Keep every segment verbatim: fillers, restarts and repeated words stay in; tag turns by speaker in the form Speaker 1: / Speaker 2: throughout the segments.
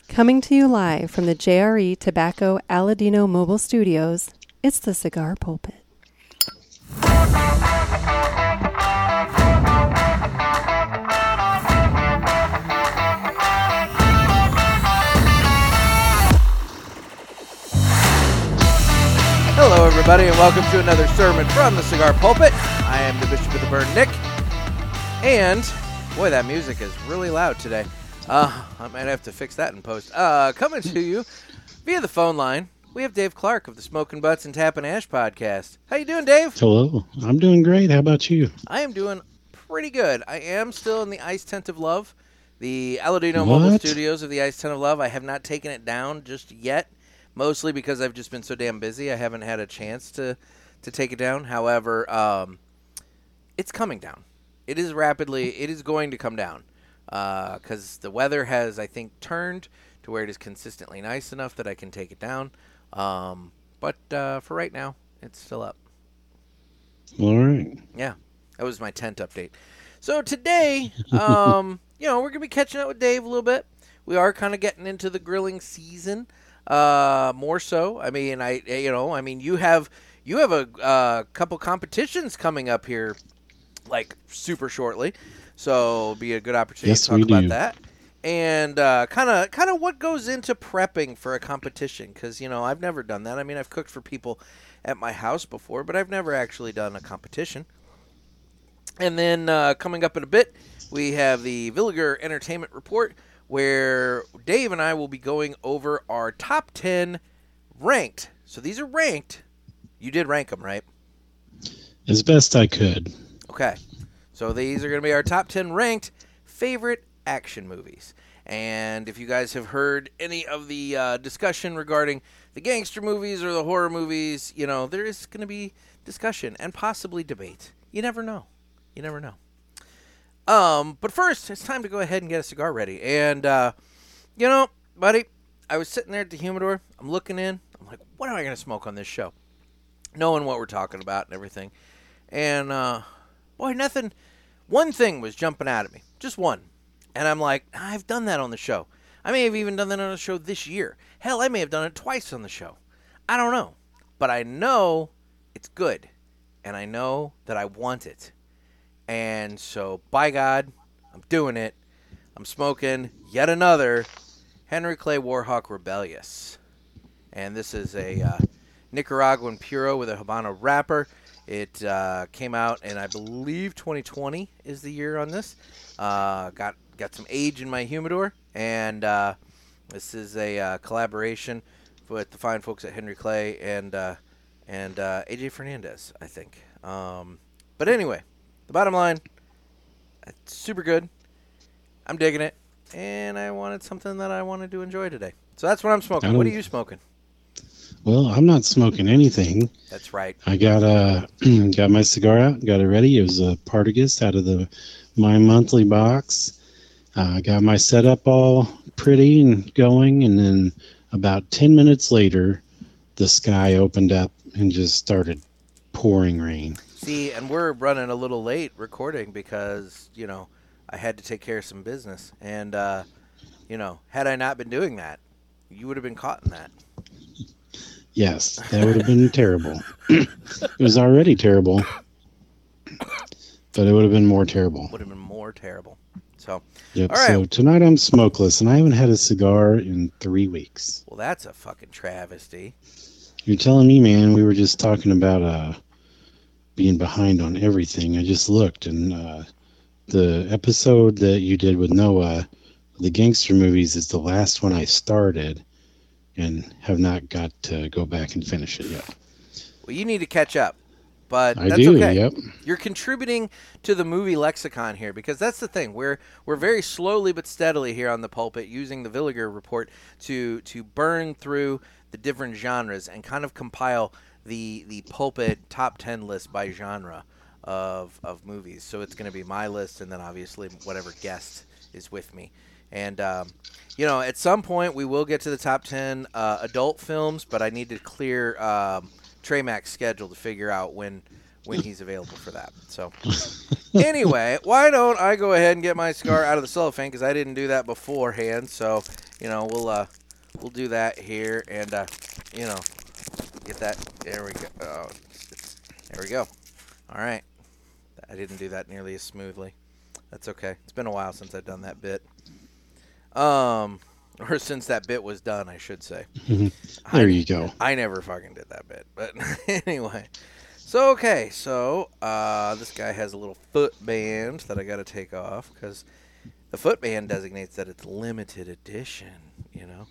Speaker 1: Coming to you live from the J R E Tobacco Aladino Mobile Studios, it's the Cigar Pulpit.
Speaker 2: Hello, everybody, and welcome to another sermon from the Cigar Pulpit. I am the Bishop of the Burn, Nick, and boy, that music is really loud today. Uh, I might have to fix that in post. Uh, coming to you via the phone line, we have Dave Clark of the Smoking Butts and Tapping Ash podcast. How you doing, Dave?
Speaker 3: Hello. I'm doing great. How about you?
Speaker 2: I am doing pretty good. I am still in the Ice Tent of Love, the Aladino
Speaker 3: What?
Speaker 2: Mobile Studios of the Ice Tent of Love. I have not taken it down just yet, mostly because I've just been so damn busy. I haven't had a chance to, to take it down. However, um, it's coming down. It is rapidly, it is going to come down. Because uh, the weather has, I think, turned to where it is consistently nice enough that I can take it down. Um, but uh, for right now, it's still up.
Speaker 3: All right.
Speaker 2: Yeah, that was my tent update. So today, um, you know, we're going to be catching up with Dave a little bit. We are kind of getting into the grilling season, uh, more so. I mean, I, you know, I mean, you have you have a uh, couple competitions coming up here, like super shortly. So it'll be a good opportunity
Speaker 3: yes,
Speaker 2: to talk
Speaker 3: we
Speaker 2: about
Speaker 3: do.
Speaker 2: that. And kind of kind of what goes into prepping for a competition. Because, you know, I've never done that. I mean, I've cooked for people at my house before, but I've never actually done a competition. And then uh, coming up in a bit, we have the Villiger Entertainment Report, where Dave and I will be going over our top ten ranked. So these are ranked. You did rank them, right?
Speaker 3: As best I could.
Speaker 2: Okay. So these are going to be our top ten ranked favorite action movies. And if you guys have heard any of the uh, discussion regarding the gangster movies or the horror movies, you know, there is going to be discussion and possibly debate. You never know. You never know. Um, but first, it's time to go ahead and get a cigar ready. And, uh, you know, buddy, I was sitting there at the humidor. I'm looking in. I'm like, what am I going to smoke on this show? Knowing what we're talking about and everything. And, uh, boy, nothing... One thing was jumping out at me. Just one. And I'm like, I've done that on the show. I may have even done that on the show this year. Hell, I may have done it twice on the show. I don't know. But I know it's good. And I know that I want it. And so, by God, I'm doing it. I'm smoking yet another Henry Clay Warhawk Rebellious. And this is a uh, Nicaraguan Puro with a Habano wrapper. It uh, came out in, I believe, twenty twenty is the year on this. Uh, got got some age in my humidor, and uh, this is a uh, collaboration with the fine folks at Henry Clay and uh, and uh, A J Fernandez, I think. Um, but anyway, the bottom line, it's super good. I'm digging it, and I wanted something that I wanted to enjoy today. So that's what I'm smoking. What are you smoking?
Speaker 3: Well, I'm not smoking anything.
Speaker 2: That's right.
Speaker 3: I got uh, got my cigar out, got it ready. It was a Partagas out of the My Monthly box. I uh, got my setup all pretty and going, and then about ten minutes later, the sky opened up and just started pouring rain.
Speaker 2: See, and we're running a little late recording because, you know, I had to take care of some business. And, uh, you know, had I not been doing that, you would have been caught in that.
Speaker 3: Yes, that would have been terrible. It was already terrible, but it would have been more terrible.
Speaker 2: Would have been more terrible. So,
Speaker 3: yep.
Speaker 2: All right.
Speaker 3: So tonight I'm smokeless, and I haven't had a cigar in three weeks.
Speaker 2: Well, that's a fucking travesty.
Speaker 3: You're telling me, man? We were just talking about uh, being behind on everything. I just looked, and uh, the episode that you did with Noah, the gangster movies, is the last one I started. And have not got to go back and finish it yet.
Speaker 2: Well, you need to catch up, but
Speaker 3: I
Speaker 2: that's
Speaker 3: do,
Speaker 2: okay.
Speaker 3: Yep.
Speaker 2: You're contributing to the movie lexicon here because that's the thing. We're we're very slowly but steadily here on the pulpit using the Villiger report to to burn through the different genres and kind of compile the the pulpit top ten list by genre of of movies. So it's going to be my list, and then obviously whatever guest is with me. And, um, you know, at some point we will get to the top ten uh, adult films, but I need to clear um, Trey Mac's schedule to figure out when when he's available for that. So, anyway, why don't I go ahead and get my cigar out of the cellophane, because I didn't do that beforehand. So, you know, we'll uh, we'll do that here, and uh, you know, get that. There we go. Oh, there we go. All right. I didn't do that nearly as smoothly. That's okay. It's been a while since I've done that bit. Um, or since that bit was done, I should say.
Speaker 3: there
Speaker 2: I,
Speaker 3: you go.
Speaker 2: I never fucking did that bit, but anyway. So okay, so uh, this guy has a little foot band that I got to take off because the foot band designates that it's limited edition. You know.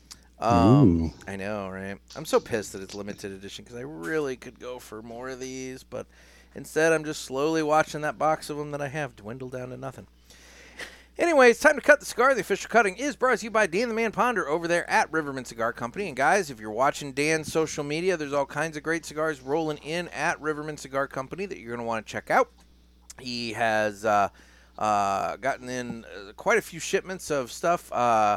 Speaker 2: Um,
Speaker 3: Ooh.
Speaker 2: I know, right? I'm so pissed that it's limited edition because I really could go for more of these, but instead I'm just slowly watching that box of them that I have dwindle down to nothing. Anyway, it's time to cut the cigar. The official cutting is brought to you by Dan the Man Ponder over there at Riverman Cigar Company. And guys, if you're watching Dan's social media, there's all kinds of great cigars rolling in at Riverman Cigar Company that you're going to want to check out. He has uh, uh, gotten in uh, quite a few shipments of stuff. Uh,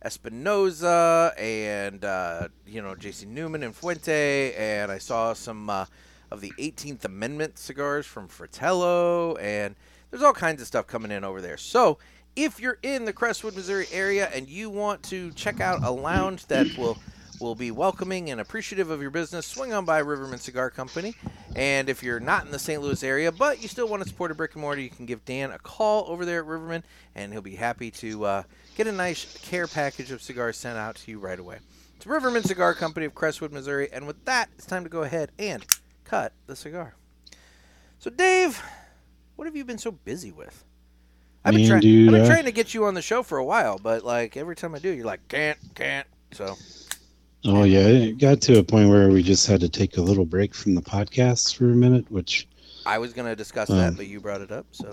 Speaker 2: Espinosa and, uh, you know, J C Newman and Fuente. And I saw some uh, of the eighteenth Amendment cigars from Fratello. And there's all kinds of stuff coming in over there. So if you're in the Crestwood, Missouri area and you want to check out a lounge that will will be welcoming and appreciative of your business, swing on by Riverman Cigar Company. And if you're not in the Saint Louis area, but you still want to support a brick and mortar, you can give Dan a call over there at Riverman, and he'll be happy to uh, get a nice care package of cigars sent out to you right away. It's Riverman Cigar Company of Crestwood, Missouri. And with that, it's time to go ahead and cut the cigar. So, Dave, what have you been so busy with? I've been,
Speaker 3: Man,
Speaker 2: try-
Speaker 3: dude,
Speaker 2: I've been
Speaker 3: uh,
Speaker 2: trying to get you on the show for a while, but like every time I do, you're like, can't, can't. So,
Speaker 3: Oh, yeah. It got to a point where we just had to take a little break from the podcast for a minute, which,
Speaker 2: I was going to discuss
Speaker 3: Um,
Speaker 2: that, but you brought it up. So,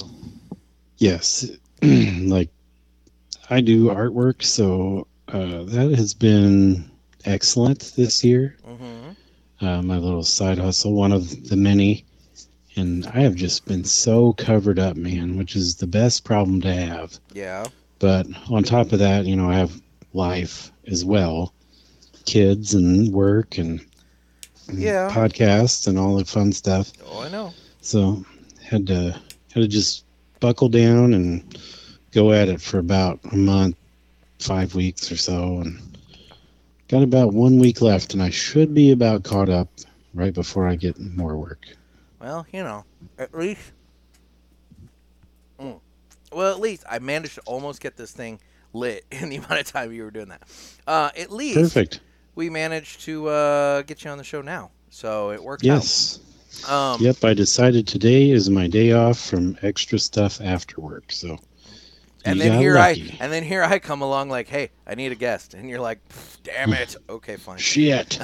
Speaker 3: yes, like I do artwork, so uh, that has been excellent this year.
Speaker 2: mm-hmm.
Speaker 3: Uh, my little side hustle, one of the many. And I have just been so covered up, man, which is the best problem to have.
Speaker 2: Yeah.
Speaker 3: But on top of that, you know, I have life as well, kids and work and, and
Speaker 2: Yeah.
Speaker 3: podcasts and all the fun stuff.
Speaker 2: Oh, I know.
Speaker 3: So had to had to just buckle down and go at it for about a month, five weeks or so, and got about one week left, and I should be about caught up right before I get more work.
Speaker 2: Well, you know, at least. Mm. Well, at least I managed to almost get this thing lit in the amount of time you were doing that. Uh, at least
Speaker 3: Perfect.
Speaker 2: we managed to uh, get you on the show now, so it worked
Speaker 3: Yes.
Speaker 2: out. Um,
Speaker 3: Yep, I decided today is my day off from extra stuff after work. So,
Speaker 2: And
Speaker 3: you
Speaker 2: then
Speaker 3: got
Speaker 2: here
Speaker 3: lucky.
Speaker 2: I and then here I come along like, hey, I need a guest, and you're like, damn it. Okay, fine.
Speaker 3: Shit.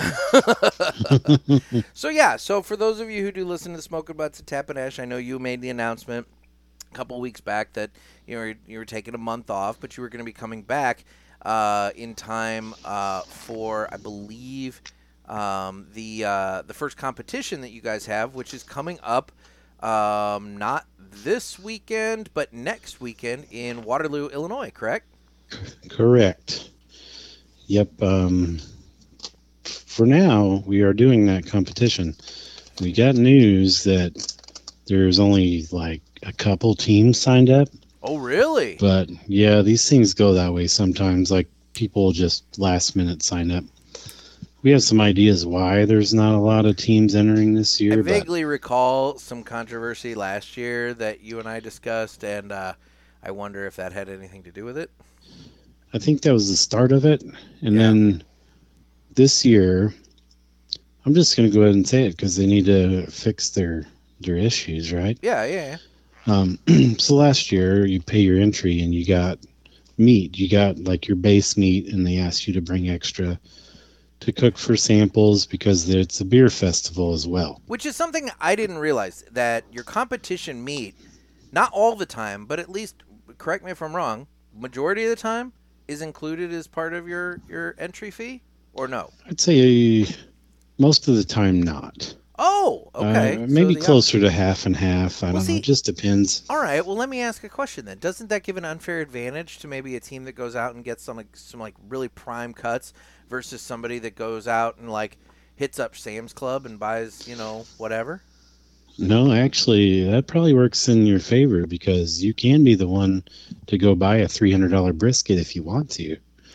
Speaker 2: So yeah, so for those of you who do listen to Smoking Butts and Tap and Ash, I know you made the announcement a couple weeks back that you know you were taking a month off, but you were going to be coming back uh, in time uh, for, I believe, um, the uh, the first competition that you guys have, which is coming up um, not this weekend, but next weekend in Waterloo, Illinois. Correct?
Speaker 3: Correct. Yep. Um, for now, we are doing that competition. We got news that there's only like a couple teams signed up.
Speaker 2: Oh, really?
Speaker 3: But yeah, these things go that way sometimes. Like people just last minute sign up. We have some ideas why there's not a lot of teams entering this year.
Speaker 2: I
Speaker 3: but
Speaker 2: vaguely recall some controversy last year that you and I discussed, and uh, I wonder if that had anything to do with it.
Speaker 3: I think that was the start of it. And
Speaker 2: Yeah.
Speaker 3: then this year, I'm just going to go ahead and say it because they need to fix their, their issues, right?
Speaker 2: Yeah, yeah, yeah.
Speaker 3: Um, so last year, you pay your entry and you got meat. You got like your base meat, and they asked you to bring extra to cook for samples because it's a beer festival as well.
Speaker 2: Which is something I didn't realize, that your competition meat, not all the time, but at least, correct me if I'm wrong, majority of the time is included as part of your, your entry fee, or no?
Speaker 3: I'd say most of the time not.
Speaker 2: Oh, okay.
Speaker 3: Uh,
Speaker 2: So
Speaker 3: maybe
Speaker 2: the-
Speaker 3: closer to half and half. I
Speaker 2: Well,
Speaker 3: don't
Speaker 2: see-
Speaker 3: know. It just depends.
Speaker 2: All right. Well, let me ask a question then. Doesn't that give an unfair advantage to maybe a team that goes out and gets some like some like really prime cuts versus somebody that goes out and like hits up Sam's Club and buys, you know, whatever?
Speaker 3: No, actually, that probably works in your favor because you can be the one to go buy a three hundred dollars brisket if you want to.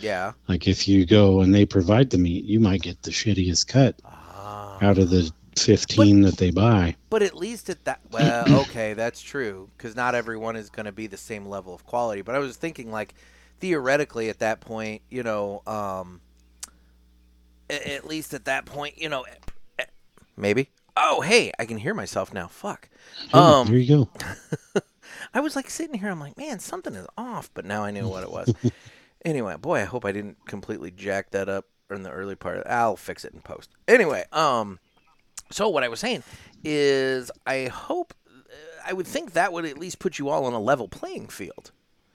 Speaker 2: Yeah.
Speaker 3: Like if you go and they provide the meat, you might get the shittiest cut
Speaker 2: Ah.
Speaker 3: out of the fifteen that they buy.
Speaker 2: But at least at that, well, okay, that's true, because not everyone is going to be the same level of quality. But I was thinking, like, theoretically, at that point, you know, um, a- at least at that point, you know, eh, maybe. Oh, hey, I can hear myself now. Fuck.
Speaker 3: Hey,
Speaker 2: Um,
Speaker 3: there you go.
Speaker 2: I was like sitting here, I'm like, man, something is off, but now I knew what it was. Anyway, boy, I hope I didn't completely jack that up in the early part. I'll fix it in post. Anyway, um, so what I was saying is I hope, I would think that would at least put you all on a level playing field.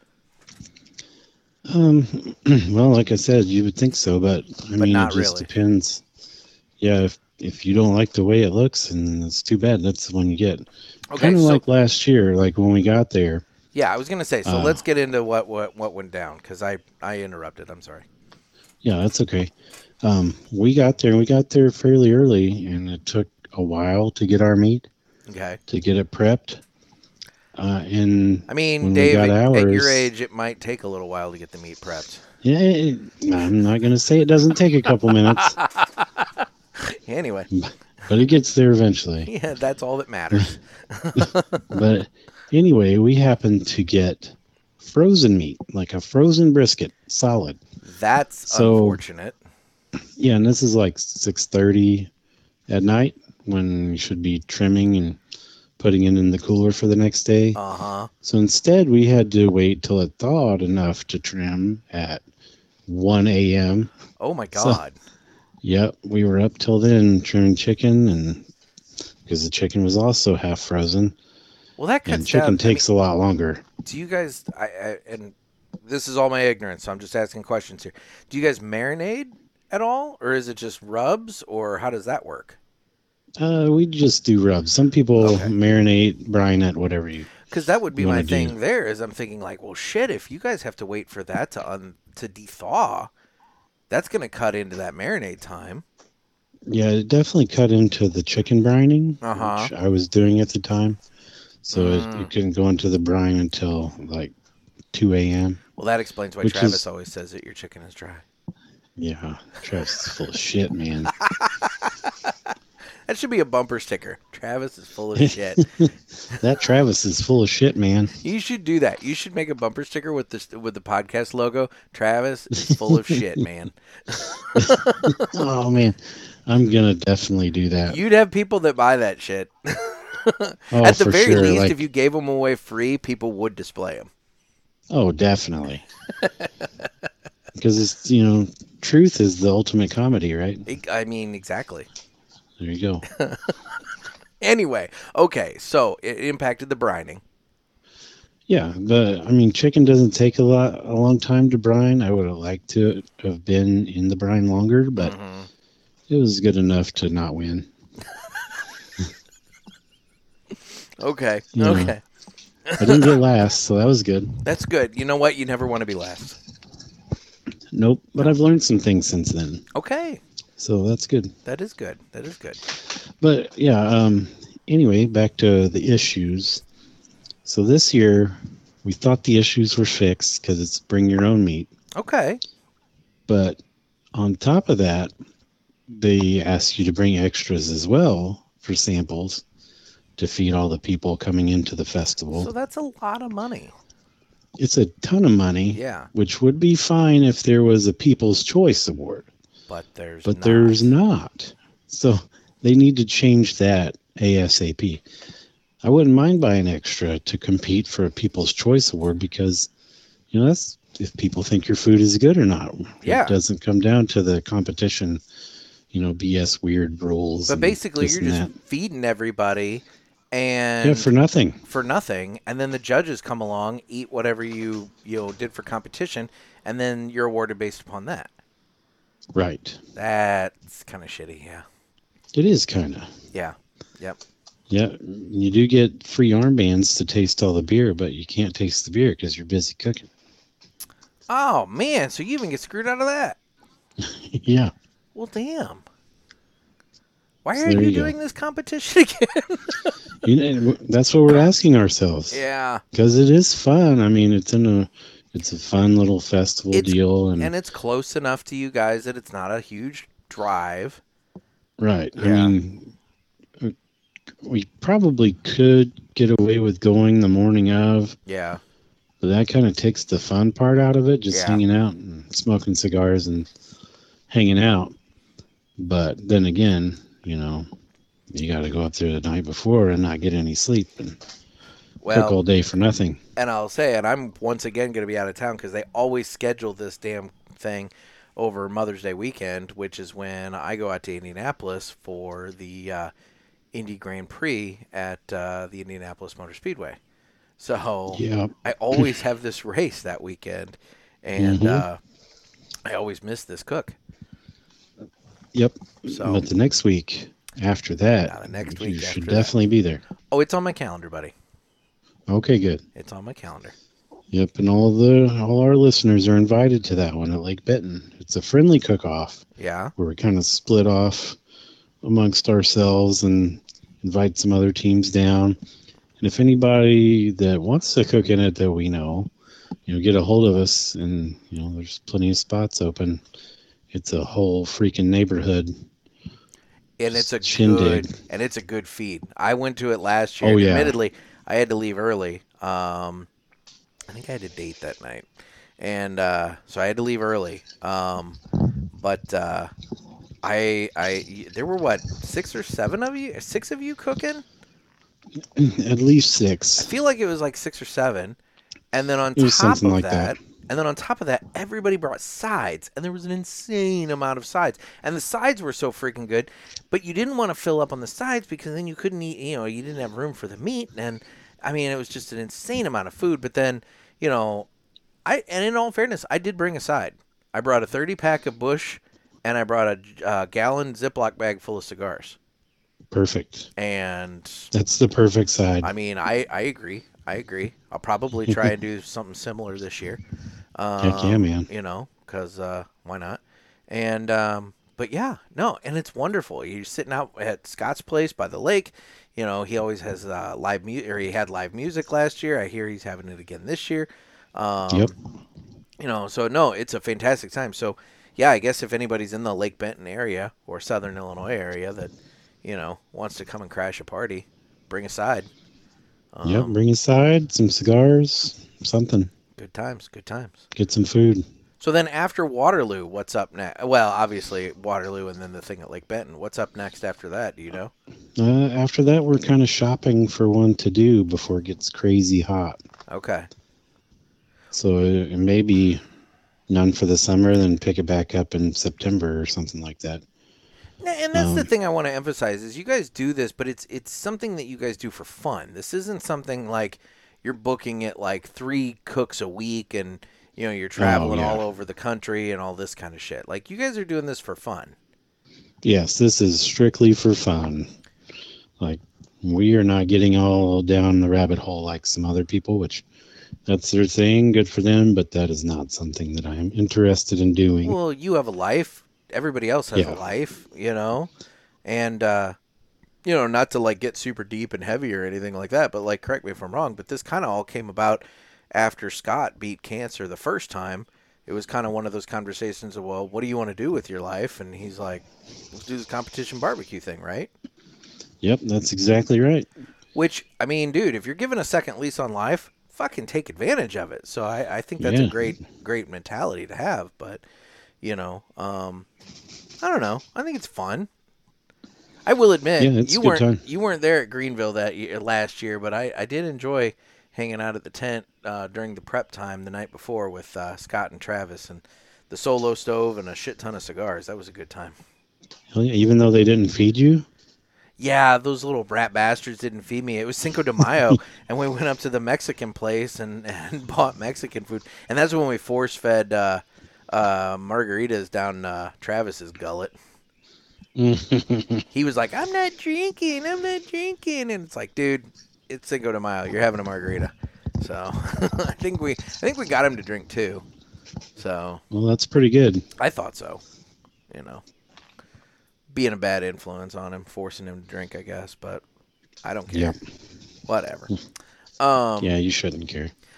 Speaker 3: Um, well, like I said, you would think so, but I
Speaker 2: But
Speaker 3: mean,
Speaker 2: not
Speaker 3: it just
Speaker 2: really.
Speaker 3: depends. Yeah, if if you don't like the way it looks, and it's too bad. That's the one you get.
Speaker 2: Okay,
Speaker 3: Kind of
Speaker 2: so,
Speaker 3: like last year, like when we got there.
Speaker 2: yeah, I was going to say, so
Speaker 3: Uh,
Speaker 2: let's get into what, what, what went down, because I, I interrupted. I'm sorry.
Speaker 3: Yeah, that's okay. Um, we got there. We got there fairly early, and it took a while to get our meat,
Speaker 2: Okay.
Speaker 3: to get it prepped. Uh, and
Speaker 2: I mean,
Speaker 3: when we
Speaker 2: Dave,
Speaker 3: got
Speaker 2: at, at your
Speaker 3: ours-
Speaker 2: age, it might take a little while to get the meat prepped.
Speaker 3: yeah, it, I'm not going to say it doesn't take a couple minutes,
Speaker 2: Anyway,
Speaker 3: but it gets there eventually.
Speaker 2: yeah, that's all that matters.
Speaker 3: But anyway, we happened to get frozen meat, like a frozen brisket, solid.
Speaker 2: That's
Speaker 3: So-
Speaker 2: unfortunate.
Speaker 3: Yeah, and this is like six thirty at night when you should be trimming and putting it in the cooler for the next day.
Speaker 2: Uh-huh.
Speaker 3: So instead, we had to wait till it thawed enough to trim at one a.m.
Speaker 2: Oh, my
Speaker 3: So-
Speaker 2: God.
Speaker 3: Yep, we were up till then trimming chicken, and because the chicken was also half frozen,
Speaker 2: Well, that
Speaker 3: and
Speaker 2: cuts
Speaker 3: chicken
Speaker 2: down.
Speaker 3: takes a lot longer.
Speaker 2: I mean, do you guys, I, I, and this is all my ignorance, so I'm just asking questions here. Do you guys marinade at all, or is it just rubs, or how does that work?
Speaker 3: Uh, we just do rubs. Some people
Speaker 2: Okay.
Speaker 3: marinate, brine it, whatever you.
Speaker 2: Because that would be
Speaker 3: You
Speaker 2: my
Speaker 3: wanna do-
Speaker 2: thing there, is I'm thinking like, well, shit, if you guys have to wait for that to un, to dethaw, that's going to cut into that marinade time.
Speaker 3: Yeah, it definitely cut into the chicken brining,
Speaker 2: Uh-huh.
Speaker 3: which I was doing at the time. So
Speaker 2: Mm.
Speaker 3: it, it couldn't go into the brine until like two a.m.
Speaker 2: Well, that explains why
Speaker 3: Which
Speaker 2: Travis
Speaker 3: is-
Speaker 2: always says that your chicken is dry.
Speaker 3: Yeah, Travis is full of shit, man.
Speaker 2: That should be a bumper sticker. Travis is full of shit.
Speaker 3: That Travis is full of shit, man.
Speaker 2: You should do that. You should make a bumper sticker with the with the podcast logo. Travis is full of shit, man.
Speaker 3: Oh man, I'm gonna definitely do that.
Speaker 2: You'd have people that buy that shit.
Speaker 3: Oh,
Speaker 2: At the
Speaker 3: for
Speaker 2: very
Speaker 3: sure.
Speaker 2: least,
Speaker 3: like,
Speaker 2: if you gave them away free, people would display them.
Speaker 3: oh, definitely. Because it's you know, truth is the ultimate comedy, right?
Speaker 2: I mean, exactly.
Speaker 3: There you go.
Speaker 2: Anyway, okay, so it impacted the brining.
Speaker 3: Yeah, but I mean, chicken doesn't take a lot, a long time to brine. I would have liked to have been in the brine longer, but
Speaker 2: Mhm.
Speaker 3: it was good enough to not win.
Speaker 2: Okay,
Speaker 3: Yeah.
Speaker 2: okay.
Speaker 3: I didn't get last, so that was good.
Speaker 2: That's good. You know what? You never want to be last.
Speaker 3: Nope, but I've learned some things since then,
Speaker 2: Okay,
Speaker 3: so that's good.
Speaker 2: that is good. That is good.
Speaker 3: But yeah, um, anyway, back to the issues. So this year, we thought the issues were fixed because it's bring your own meat.
Speaker 2: Okay.
Speaker 3: But on top of that, they ask you to bring extras as well for samples to feed all the people coming into the festival.
Speaker 2: So that's a lot of money.
Speaker 3: It's a ton of money,
Speaker 2: Yeah,
Speaker 3: which would be fine if there was a People's Choice Award,
Speaker 2: but there's
Speaker 3: but
Speaker 2: not.
Speaker 3: there's not. So they need to change that ASAP. I wouldn't mind buying extra to compete for a People's Choice Award because, you know, that's if people think your food is good or not.
Speaker 2: Yeah.
Speaker 3: It doesn't come down to the competition, you know, B S weird rules.
Speaker 2: But
Speaker 3: and
Speaker 2: basically,
Speaker 3: this
Speaker 2: you're
Speaker 3: and
Speaker 2: just
Speaker 3: that.
Speaker 2: feeding everybody, and
Speaker 3: Yeah, for nothing.
Speaker 2: for nothing, and then the judges come along, eat whatever you you know, did for competition, and then you're awarded based upon that.
Speaker 3: Right.
Speaker 2: That's kind of shitty. Yeah.
Speaker 3: It is kind of.
Speaker 2: Yeah. Yep.
Speaker 3: Yeah, you do get free armbands to taste all the beer, but you can't taste the beer because you're busy cooking.
Speaker 2: Oh man, so you even get screwed out of that?
Speaker 3: Yeah.
Speaker 2: Well, damn. Why
Speaker 3: So
Speaker 2: are
Speaker 3: there
Speaker 2: you
Speaker 3: you go.
Speaker 2: doing this competition again?
Speaker 3: You know, that's what we're asking ourselves.
Speaker 2: Yeah.
Speaker 3: Because it is fun. I mean, it's in a It's a fun little festival
Speaker 2: It's,
Speaker 3: deal, and,
Speaker 2: and it's close enough to you guys that it's not a huge drive.
Speaker 3: right. I
Speaker 2: Yeah.
Speaker 3: mean, we probably could get away with going the morning of,
Speaker 2: Yeah.
Speaker 3: but that kind of takes the fun part out of it, just
Speaker 2: Yeah.
Speaker 3: hanging out and smoking cigars and hanging out. But then again, you know, you got to go up there the night before and not get any sleep and
Speaker 2: Well,
Speaker 3: cook all day for nothing.
Speaker 2: and I'll say, and I'm once again going to be out of town because they always schedule this damn thing over Mother's Day weekend, which is when I go out to Indianapolis for the uh, Indy Grand Prix at uh, the Indianapolis Motor Speedway. So
Speaker 3: Yeah.
Speaker 2: I always have this race that weekend, and
Speaker 3: Mhm.
Speaker 2: uh, I always miss this cook.
Speaker 3: Yep.
Speaker 2: So,
Speaker 3: But the next week after that,
Speaker 2: Yeah, the next
Speaker 3: you
Speaker 2: week
Speaker 3: should
Speaker 2: after that.
Speaker 3: definitely be there.
Speaker 2: oh, it's on my calendar, buddy.
Speaker 3: Okay, good.
Speaker 2: It's on my calendar.
Speaker 3: Yep, and all the all our listeners are invited to that one at Lake Benton. It's a friendly cook-off
Speaker 2: Yeah.
Speaker 3: where we kind of split off amongst ourselves and invite some other teams down. And if anybody that wants to cook in it that we know, you know, get a hold of us, and you know, there's plenty of spots open. It's a whole freaking neighborhood.
Speaker 2: And it's a
Speaker 3: Shindig.
Speaker 2: good and it's a good feed. I went to it last year.
Speaker 3: Oh,
Speaker 2: and
Speaker 3: yeah.
Speaker 2: Admittedly, I had to leave early. Um, I think I had a date that night, and uh, so I had to leave early. Um, but uh, I I there were what six or seven of you, six of you cooking.
Speaker 3: At least
Speaker 2: I
Speaker 3: six.
Speaker 2: feel like it was like six or seven, and then on
Speaker 3: It was
Speaker 2: top
Speaker 3: something
Speaker 2: of
Speaker 3: like
Speaker 2: that,
Speaker 3: that.
Speaker 2: and then on top of that, everybody brought sides, and there was an insane amount of sides, and the sides were so freaking good, but you didn't want to fill up on the sides because then you couldn't eat. You know, you didn't have room for the meat, and I mean, it was just an insane amount of food. But then, you know, I and in all fairness, I did bring a side. I brought a thirty pack of Busch, and I brought a uh, gallon Ziploc bag full of cigars,
Speaker 3: Perfect.
Speaker 2: and
Speaker 3: That's the perfect side.
Speaker 2: I mean, I, I agree. I agree. I'll probably try and do something similar this year. Um,
Speaker 3: Heck yeah, man.
Speaker 2: You know, because uh, why not? And um, but yeah, no, and it's wonderful. You're sitting out at Scott's place by the lake. You know, he always has uh, live music, or he had live music last year. I hear he's having it again this year. Um,
Speaker 3: Yep.
Speaker 2: You know, so no, it's a fantastic time. So yeah, I guess if anybody's in the Lake Benton area or Southern Illinois area that you know wants to come and crash a party, bring a side. Um,
Speaker 3: Yep, bring a side, some cigars, something.
Speaker 2: Good times, good times.
Speaker 3: Get some food.
Speaker 2: So then after Waterloo, what's up next? Well, obviously Waterloo and then the thing at Lake Benton. What's up next after that? Do you know?
Speaker 3: Uh, after that, we're kind of shopping for one to do before it gets crazy hot.
Speaker 2: Okay.
Speaker 3: So it, it may be none for the summer, then pick it back up in September or something like that.
Speaker 2: And that's
Speaker 3: Um,
Speaker 2: the thing I want to emphasize is you guys do this, but it's it's something that you guys do for fun. This isn't something like you're booking it like three cooks a week and you know you're traveling
Speaker 3: yeah.
Speaker 2: all over the country and all this kind of shit. Like you guys are doing this for fun.
Speaker 3: Yes, this is strictly for fun. Like, we are not getting all down the rabbit hole like some other people, which that's their thing, good for them, but that is not something that I am interested in doing.
Speaker 2: Well, you have a life. Everybody else has
Speaker 3: Yeah.
Speaker 2: a life, you know, and uh, you know, not to like get super deep and heavy or anything like that, but like, correct me if I'm wrong, but this kind of all came about after Scott beat cancer the first time. It was kind of one of those conversations of, well, what do you want to do with your life? And he's like, let's do this competition barbecue thing, right?
Speaker 3: Yep, that's exactly right.
Speaker 2: Which, I mean, dude, if you're given a second lease on life, fucking take advantage of it. So I, I think that's a
Speaker 3: Yeah.
Speaker 2: great, great mentality to have. But, you know, um, I don't know. I think it's fun. I will admit,
Speaker 3: Yeah, it's
Speaker 2: you
Speaker 3: a good
Speaker 2: weren't
Speaker 3: time.
Speaker 2: you weren't there at Greenville that year, last year, but I, I did enjoy hanging out at the tent uh, during the prep time the night before with uh, Scott and Travis and the solo stove and a shit ton of cigars. That was a good time.
Speaker 3: Hell yeah, even though they didn't feed you?
Speaker 2: Yeah, those little brat bastards didn't feed me. It was Cinco de Mayo, and we went up to the Mexican place and, and bought Mexican food. And that's when we force-fed uh, uh, margaritas down uh, Travis's gullet. He was like, I'm not drinking, I'm not drinking. And it's like, dude, it's Cinco de Mayo. You're having a margarita. So I think we I think we got him to drink, too. So
Speaker 3: Well, that's pretty good.
Speaker 2: I thought so, you know. Being a bad influence on him, forcing him to drink, I guess, but I don't care.
Speaker 3: Yep.
Speaker 2: Whatever. Um,
Speaker 3: Yeah, you shouldn't care.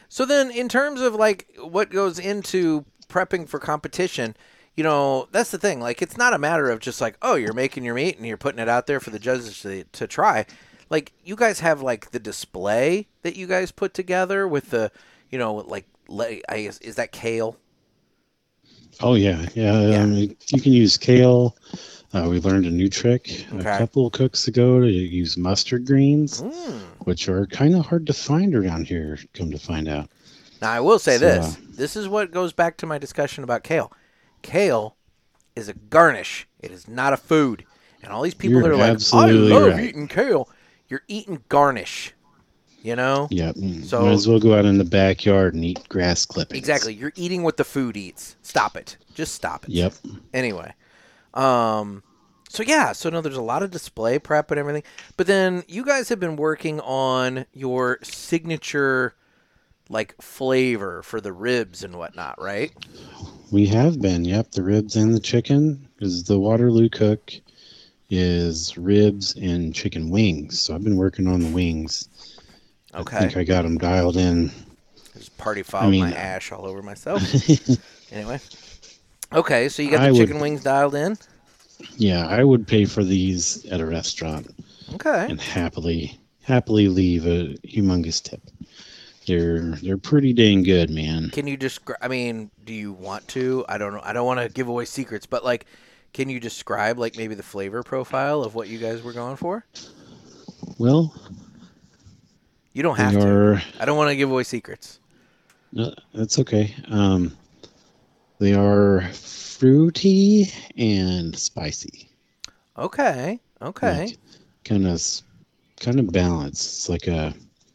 Speaker 2: So then, in terms of like what goes into prepping for competition, you know, that's the thing. Like, it's not a matter of just like, oh, you're making your meat and you're putting it out there for the judges to, to try. Like, you guys have like the display that you guys put together with the, you know, like, I guess, is that kale?
Speaker 3: Oh yeah, yeah.
Speaker 2: Yeah.
Speaker 3: Um, you can use kale. Uh, we learned a new trick
Speaker 2: Okay.
Speaker 3: a couple of cooks ago to use mustard greens,
Speaker 2: Mm.
Speaker 3: which are kind of hard to find around here. Come to find out.
Speaker 2: Now, I will say
Speaker 3: So,
Speaker 2: this.
Speaker 3: uh,
Speaker 2: This is what goes back to my discussion about kale. Kale is a garnish. It is not a food. And all these people
Speaker 3: You're
Speaker 2: that are like, I
Speaker 3: absolutely
Speaker 2: love
Speaker 3: right.
Speaker 2: eating kale. You're eating garnish, you know?
Speaker 3: Yeah. mm,
Speaker 2: So-
Speaker 3: might as well go out in the backyard and eat grass clippings.
Speaker 2: Exactly. You're eating what the food eats. Stop it. Just stop it.
Speaker 3: Yep.
Speaker 2: Anyway. Um, so, yeah. So, no, there's a lot of display prep and everything. But then you guys have been working on your signature, like, flavor for the ribs and whatnot, right?
Speaker 3: We have been. Yep. The ribs and the chicken, because the Waterloo cook is ribs and chicken wings. So I've been working on the wings.
Speaker 2: Okay.
Speaker 3: I think I got them dialed in.
Speaker 2: Just party foul
Speaker 3: I mean-
Speaker 2: my ash all over myself. Anyway. Okay, so you got the
Speaker 3: I would-
Speaker 2: chicken wings dialed in?
Speaker 3: Yeah, I would pay for these at a restaurant
Speaker 2: Okay.
Speaker 3: and happily happily leave a humongous tip. They're they're pretty dang good, man.
Speaker 2: Can you describe, I mean, do you want to? I don't know. I don't want to give away secrets, but like, can you describe like maybe the flavor profile of what you guys were going for?
Speaker 3: Well,
Speaker 2: You don't
Speaker 3: they
Speaker 2: have to.
Speaker 3: are.
Speaker 2: I don't want to give away secrets.
Speaker 3: No, that's okay. Um, they are fruity and spicy.
Speaker 2: Okay. Okay.
Speaker 3: Kind of, kind of balanced. It's like a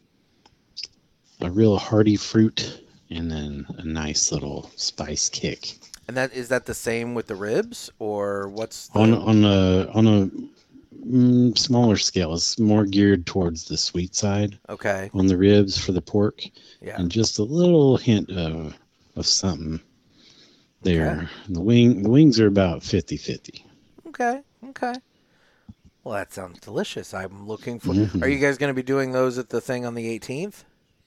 Speaker 3: a real hearty fruit, and then a nice little spice kick.
Speaker 2: And that is that the same with the ribs, or what's the,
Speaker 3: On on a on a mm, smaller scale, it's more geared towards the sweet side
Speaker 2: okay?
Speaker 3: on the ribs for the pork,
Speaker 2: Yeah.
Speaker 3: and just a little hint of of something there.
Speaker 2: Okay.
Speaker 3: The wing the wings are about fifty-fifty.
Speaker 2: Okay. Okay. Well, that sounds delicious. I'm looking for.
Speaker 3: Mhm.
Speaker 2: Are you guys going to be doing those at the thing on the eighteenth?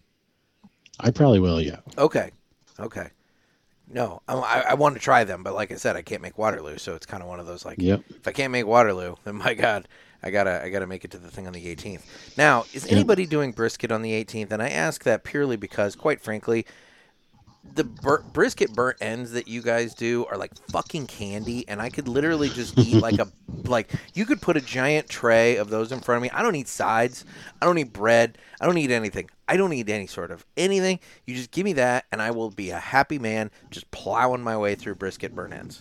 Speaker 3: I probably will, yeah.
Speaker 2: Okay. Okay. No, I, I, I want to try them, but like I said, I can't make Waterloo, so it's kind of one of those like,
Speaker 3: Yep.
Speaker 2: if I can't make Waterloo, then my God, I gotta I gotta make it to the thing on the eighteenth. Now, is
Speaker 3: Yep.
Speaker 2: anybody doing brisket on the eighteenth? And I ask that purely because, quite frankly, the bur- brisket burnt ends that you guys do are like fucking candy, and I could literally just eat like a like you could put a giant tray of those in front of me. I don't need sides. I don't need bread. I don't need anything. I don't need any sort of anything. You just give me that, and I will be a happy man just plowing my way through brisket burnt ends.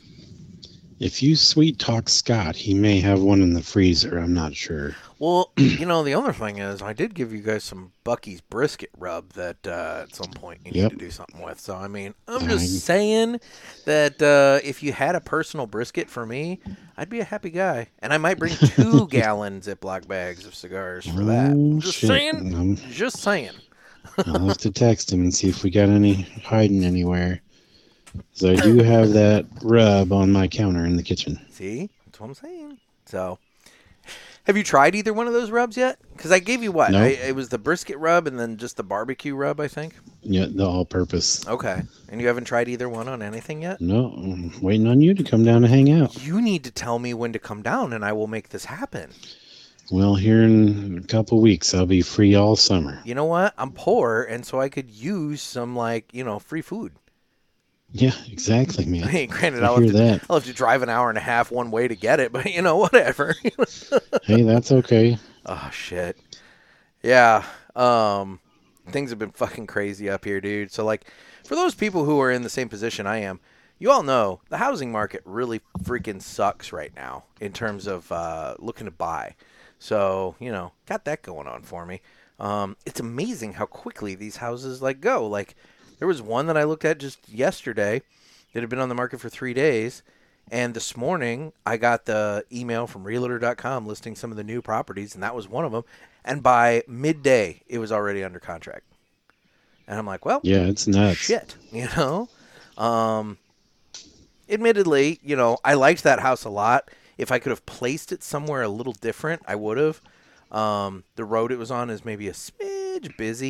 Speaker 3: If you sweet talk Scott, he may have one in the freezer. I'm not sure.
Speaker 2: Well, you know, the other thing is I did give you guys some Bucky's brisket rub that uh, at some point you need
Speaker 3: Yep.
Speaker 2: to do something with. So, I mean, I'm
Speaker 3: I-
Speaker 2: just saying that uh, if you had a personal brisket for me, I'd be a happy guy. And I might bring two gallon Ziploc bags of cigars for that.
Speaker 3: Oh,
Speaker 2: Just
Speaker 3: shit.
Speaker 2: saying.
Speaker 3: Um,
Speaker 2: Just saying.
Speaker 3: I'll have to text him and see if we got any hiding anywhere. So I do have that rub on my counter in the kitchen.
Speaker 2: See? That's what I'm saying. So, have you tried either one of those rubs yet? Because I gave you what?
Speaker 3: No.
Speaker 2: I, it was the brisket rub and then just the barbecue rub, I think.
Speaker 3: Yeah, the all-purpose.
Speaker 2: Okay. And you haven't tried either one on anything yet?
Speaker 3: No, I'm waiting on you to come down and hang out.
Speaker 2: You need to tell me when to come down, and I will make this happen.
Speaker 3: Well, here in a couple weeks, I'll be free all summer.
Speaker 2: You know what? I'm poor, and so I could use some, like, you know, free food.
Speaker 3: Yeah, exactly, man.
Speaker 2: I mean, granted,
Speaker 3: I
Speaker 2: I'll have,
Speaker 3: hear
Speaker 2: to,
Speaker 3: that.
Speaker 2: I'll have to drive an hour and a half one way to get it, but, you know, whatever.
Speaker 3: Hey, that's okay.
Speaker 2: Oh, shit. Yeah. Um, things have been fucking crazy up here, dude. So, like, for those people who are in the same position I am, you all know the housing market really freaking sucks right now in terms of uh, looking to buy. So, you know, got that going on for me. Um, it's amazing how quickly these houses, like, go. Like, there was one that I looked at just yesterday that had been on the market for three days. And this morning, I got the email from realtor dot com listing some of the new properties, and that was one of them. And by midday, it was already under contract. And I'm like, well,
Speaker 3: Yeah, it's nuts.
Speaker 2: shit, you know? Um, admittedly, you know, I liked that house a lot. If I could have placed it somewhere a little different, I would have. Um, the road it was on is maybe a smidge busy,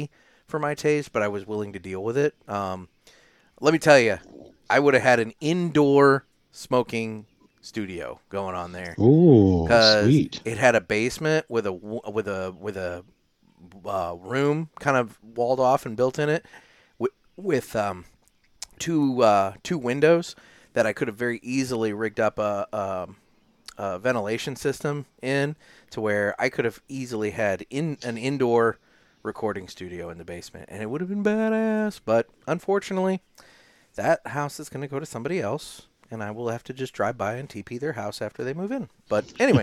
Speaker 2: for my taste, but I was willing to deal with it. Um, let me tell you, I would have had an indoor smoking studio going on there.
Speaker 3: Ooh, sweet.
Speaker 2: It had a basement with a with a with a uh, room kind of walled off and built in it, with with um, two uh, two windows that I could have very easily rigged up a, a, a ventilation system in, to where I could have easily had in an indoor recording studio in the basement, and it would have been badass. But unfortunately, that house is going to go to somebody else, and I will have to just drive by and T P their house after they move in. But anyway,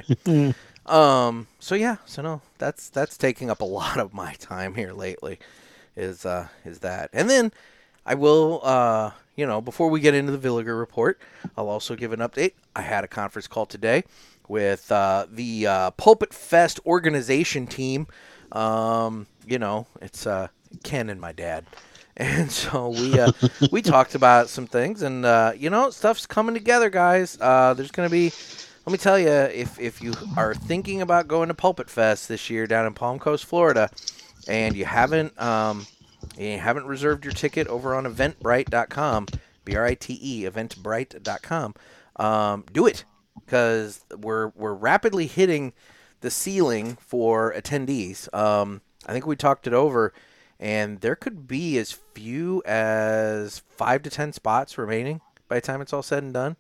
Speaker 2: um, so yeah, so no, that's that's taking up a lot of my time here lately, is uh, is that. And then I will, uh, you know, before we get into the Villiger report, I'll also give an update. I had a conference call today with uh, the uh, Pulpit Fest organization team. Um, you know, it's uh, Ken and my dad. And so we uh, we talked about some things, and uh, you know, stuff's coming together, guys. Uh, there's going to be, let me tell you, if if you are thinking about going to Pulpit Fest this year down in Palm Coast, Florida, and you haven't um, you haven't reserved your ticket over on eventbrite dot com, B R I T E, eventbrite dot com, um, do it, because we're we're rapidly hitting the ceiling for attendees. Um, I think we talked it over, and there could be as few as five to ten spots remaining by the time it's all said and done.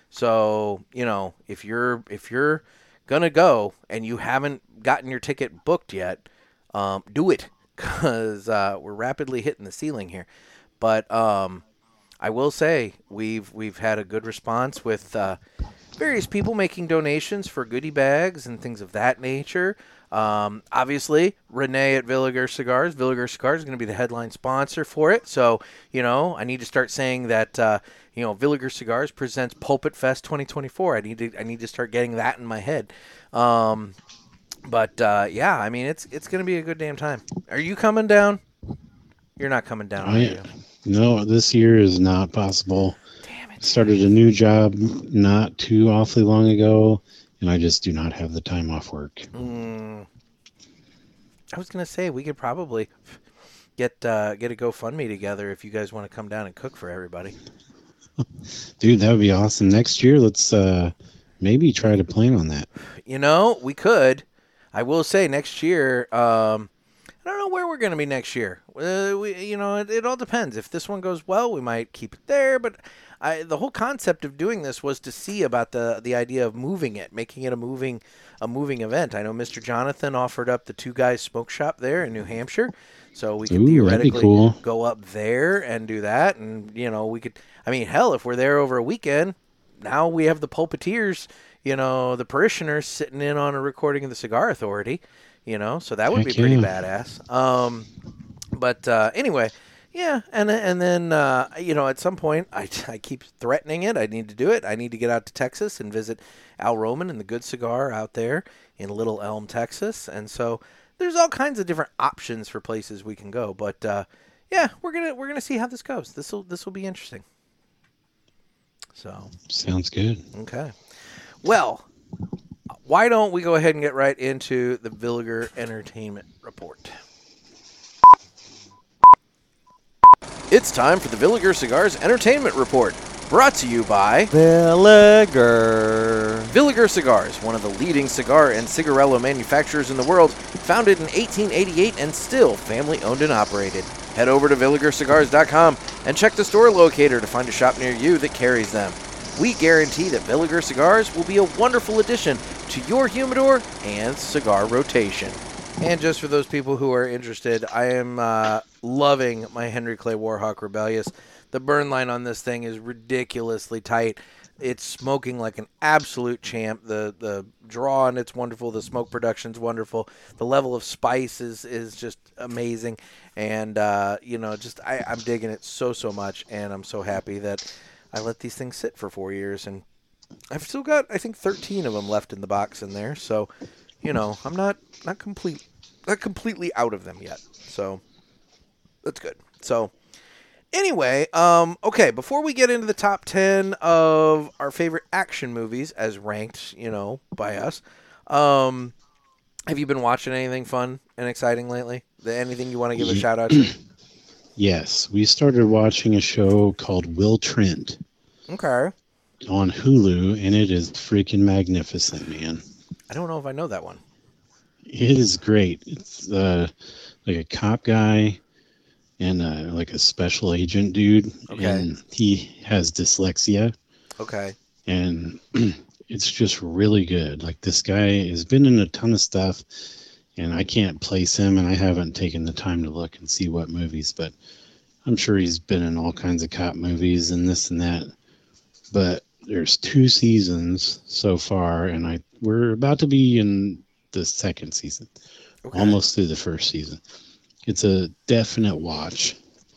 Speaker 2: So, you know, if you're if you're gonna go and you haven't gotten your ticket booked yet, um, do it, because uh, we're rapidly hitting the ceiling here. But um, I will say we've we've had a good response with uh, various people making donations for goodie bags and things of that nature. Um, obviously, Renee at Villiger Cigars. Villiger Cigars is going to be the headline sponsor for it. So, you know, I need to start saying that, uh, you know, Villiger Cigars presents Pulpit Fest twenty twenty-four. I need to, I need to start getting that in my head. Um, but, uh, yeah, I mean, it's, it's going to be a good damn time. Are you coming down? You're not coming down, are you?
Speaker 3: No, this year is not possible.
Speaker 2: Damn it.
Speaker 3: Started a new job not too awfully long ago, and I just do not have the time off work.
Speaker 2: Mm. I was going to say we could probably get uh, get a GoFundMe together if you guys want to come down and cook for everybody.
Speaker 3: Dude, that would be awesome. Next year, let's uh, maybe try to plan on that.
Speaker 2: You know, we could. I will say next year, um, I don't know where we're going to be next year. Uh, we, you know, it, it all depends. If this one goes well, we might keep it there, but I, the whole concept of doing this was to see about the the idea of moving it, making it a moving a moving event. I know Mister Jonathan offered up the Two Guys Smoke Shop there in New Hampshire, so we could
Speaker 3: Ooh,
Speaker 2: theoretically
Speaker 3: cool.
Speaker 2: go up there and do that. And you know, we could. I mean, hell, if we're there over a weekend, now we have the pulpiteers, you know, the parishioners sitting in on a recording of the Cigar Authority, you know, so that would
Speaker 3: Heck
Speaker 2: be pretty
Speaker 3: yeah.
Speaker 2: badass. Um, but uh, anyway. Yeah, and and then, uh, you know, at some point, I, I keep threatening it. I need to do it. I need to get out to Texas and visit Al Roman and the Good Cigar out there in Little Elm, Texas. And so there's all kinds of different options for places we can go. But, uh, yeah, we're gonna we're gonna see how this goes. This will this will be interesting. So
Speaker 3: Sounds good.
Speaker 2: okay. Well, why don't we go ahead and get right into the Villiger Entertainment Report? It's time for the Villiger Cigars Entertainment Report, brought to you by
Speaker 4: Villiger.
Speaker 2: Villiger Cigars, one of the leading cigar and cigarillo manufacturers in the world, founded in eighteen eighty-eight and still family-owned and operated. Head over to villiger cigars dot com and check the store locator to find a shop near you that carries them. We guarantee that Villiger Cigars will be a wonderful addition to your humidor and cigar rotation. And just for those people who are interested, I am uh, loving my Henry Clay Warhawk Rebellious. The burn line on this thing is ridiculously tight. It's smoking like an absolute champ. The the draw on it's wonderful. The smoke production's wonderful. The level of spice is, is just amazing. And, uh, you know, just I, I'm digging it so, so much. And I'm so happy that I let these things sit for four years. And I've still got, I think, thirteen of them left in the box in there. So, you know, I'm not not complete, not completely out of them yet. So that's good. So anyway, um, okay, before we get into the top ten of our favorite action movies as ranked, you know, by us, um, have you been watching anything fun and exciting lately? Anything you want to give a
Speaker 3: Ye-
Speaker 2: shout out to?
Speaker 3: Yes, we started watching a show called Will Trent
Speaker 2: Okay.
Speaker 3: on Hulu, and it is freaking magnificent, man.
Speaker 2: I don't know if I know that one.
Speaker 3: It is great. It's uh, like a cop guy and uh, like a special agent dude,
Speaker 2: Okay.
Speaker 3: and he has dyslexia,
Speaker 2: Okay.
Speaker 3: and it's just really good. Like this guy has been in a ton of stuff, and I can't place him, and I haven't taken the time to look and see what movies, but I'm sure he's been in all kinds of cop movies and this and that. But there's two seasons so far, and I we're about to be in the second season,
Speaker 2: Okay.
Speaker 3: almost through the first season. It's a definite watch.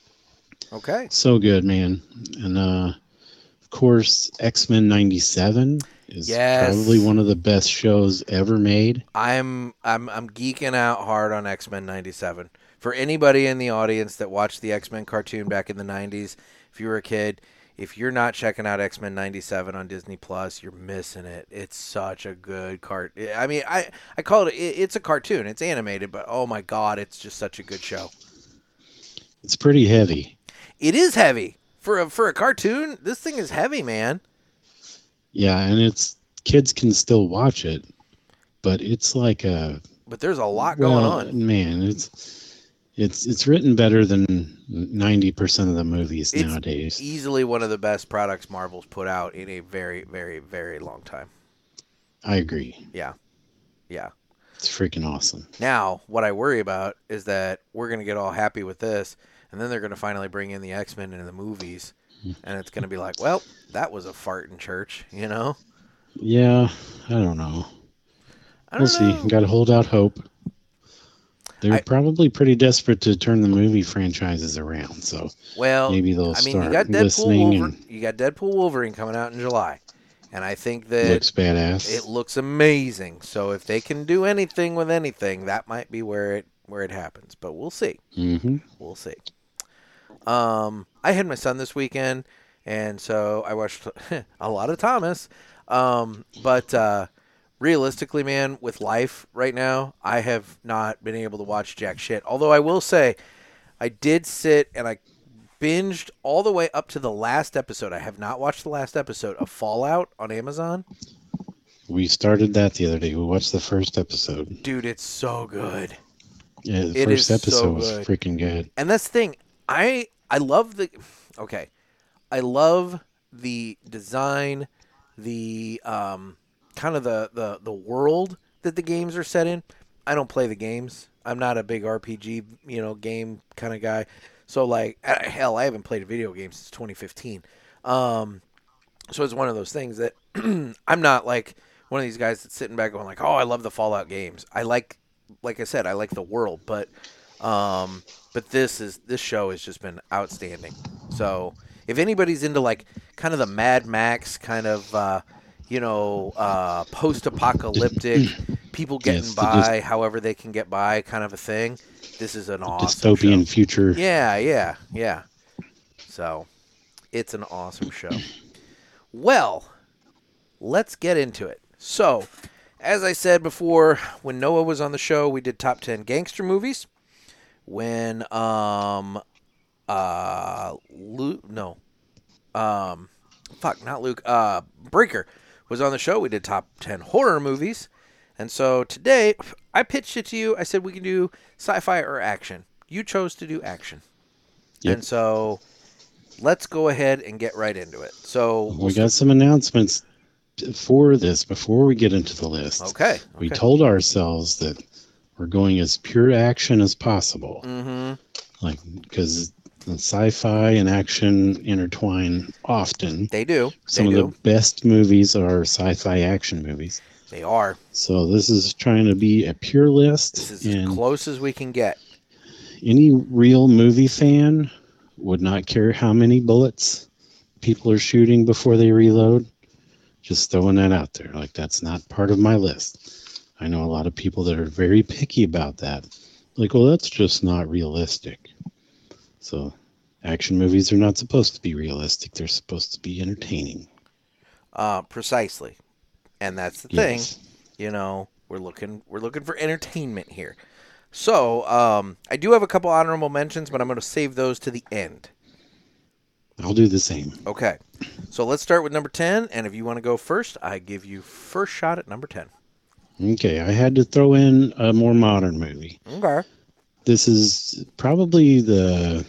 Speaker 2: Okay.
Speaker 3: So good, man. And uh, of course, X-Men ninety-seven is
Speaker 2: Yes.
Speaker 3: probably one of the best shows ever made.
Speaker 2: I'm I'm I'm geeking out hard on X-Men ninety-seven. For anybody in the audience that watched the X-Men cartoon back in the nineties, if you were a kid, if you're not checking out X-Men ninety-seven on Disney Plus, you're missing it. It's such a good cart. I mean, I I call it, it it's a cartoon. It's animated, but oh my god, it's just such a good show.
Speaker 3: It's pretty heavy.
Speaker 2: It is heavy. For a for a cartoon, this thing is heavy, man.
Speaker 3: Yeah, and it's kids can still watch it, but it's like a
Speaker 2: But there's a lot going
Speaker 3: well,
Speaker 2: on.
Speaker 3: man, it's it's it's written better than ninety percent of the movies
Speaker 2: It's
Speaker 3: nowadays.
Speaker 2: easily one of the best products Marvel's put out in a very, very, very long time.
Speaker 3: I agree.
Speaker 2: Yeah. Yeah.
Speaker 3: It's freaking awesome.
Speaker 2: Now, what I worry about is that we're going to get all happy with this, and then they're going to finally bring in the X-Men into the movies, and it's going to be like, well, that was a fart in church, you know?
Speaker 3: Yeah, I don't know.
Speaker 2: I
Speaker 3: We'll
Speaker 2: don't
Speaker 3: see.
Speaker 2: know.
Speaker 3: Got to hold out hope. They're
Speaker 2: I-
Speaker 3: probably pretty desperate to turn the movie franchises around, so
Speaker 2: Well,
Speaker 3: maybe they'll
Speaker 2: I mean,
Speaker 3: start
Speaker 2: you got Deadpool
Speaker 3: listening
Speaker 2: Wolverine,
Speaker 3: and
Speaker 2: you got Deadpool Wolverine coming out in July, and I think that
Speaker 3: looks badass.
Speaker 2: it looks amazing. So if they can do anything with anything, that might be where it where it happens. But we'll see.
Speaker 3: hmm
Speaker 2: We'll see. Um, I had my son this weekend, and so I watched a lot of Thomas. Um, but uh, realistically, man, with life right now, I have not been able to watch jack shit. Although I will say, I did sit and I binged all the way up to the last episode. I have not watched the last episode of Fallout on Amazon.
Speaker 3: We started that the other day. We watched the first episode.
Speaker 2: Dude, it's so good.
Speaker 3: Yeah, the
Speaker 2: It
Speaker 3: first
Speaker 2: is so
Speaker 3: episode was
Speaker 2: good.
Speaker 3: freaking good.
Speaker 2: And that's the thing. I I love the okay. I love the design, the um kind of the, the, the world that the games are set in. I don't play the games. I'm not a big R P G, you know, game kind of guy. So like hell, I haven't played a video game since twenty fifteen. Um so it's one of those things that I'm not like one of these guys that's sitting back going like, "Oh, I love the Fallout games." I like like I said, I like the world, but um but this is this show has just been outstanding. So if anybody's into like kind of the Mad Max kind of uh, you know uh, post-apocalyptic people getting
Speaker 3: Yes, the
Speaker 2: by however they can get by kind of a thing, this is an awesome
Speaker 3: Dystopian
Speaker 2: show.
Speaker 3: future.
Speaker 2: Yeah, yeah, yeah. So it's an awesome show. Well, let's get into it. So, as I said before, when Noah was on the show, we did top ten gangster movies. When um uh Luke no um fuck not Luke uh Breaker was on the show, we did top ten horror movies. And so today I pitched it to you. I said we can do sci-fi or action. You chose to do action.
Speaker 3: Yep.
Speaker 2: And so let's go ahead and get right into it. So
Speaker 3: We got some announcements for this before we get into the list.
Speaker 2: okay.
Speaker 3: We
Speaker 2: okay.
Speaker 3: told ourselves that we're going as pure action as possible.
Speaker 2: Mm-hmm.
Speaker 3: Like, because the sci-fi and action intertwine often.
Speaker 2: They do.
Speaker 3: Some
Speaker 2: they
Speaker 3: of
Speaker 2: do.
Speaker 3: the best movies are sci-fi action movies.
Speaker 2: They are.
Speaker 3: So this is trying to be a pure list.
Speaker 2: This is
Speaker 3: and
Speaker 2: as close as we can get.
Speaker 3: any real movie fan would not care how many bullets people are shooting before they reload. Just throwing that out there. Like, that's not part of my list. I know a lot of people that are very picky about that. Like, well, that's just not realistic. So, action movies are not supposed to be realistic. They're supposed to be entertaining.
Speaker 2: Uh, precisely. And that's the
Speaker 3: Yes.
Speaker 2: thing. You know, we're looking we're looking for entertainment here. So, um, I do have a couple honorable mentions, but I'm going to save those to the end.
Speaker 3: I'll do the same.
Speaker 2: Okay. So let's start with number ten, and if you want to go first, I give you first shot at number ten.
Speaker 3: Okay, I had to throw in a more modern movie.
Speaker 2: Okay.
Speaker 3: This is probably the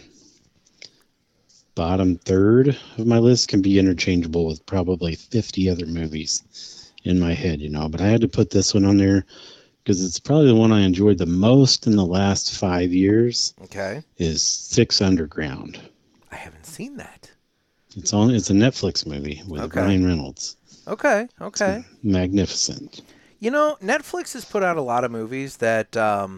Speaker 3: bottom third of my list, can be interchangeable with probably fifty other movies in my head, you know, but I had to put this one on there because it's probably the one I enjoyed the most in the last five years.
Speaker 2: Okay.
Speaker 3: Is Six Underground.
Speaker 2: I haven't seen that.
Speaker 3: It's on. It's a Netflix movie with
Speaker 2: Okay.
Speaker 3: Ryan Reynolds.
Speaker 2: Okay. Okay.
Speaker 3: It's magnificent.
Speaker 2: You know, Netflix has put out a lot of movies that, um,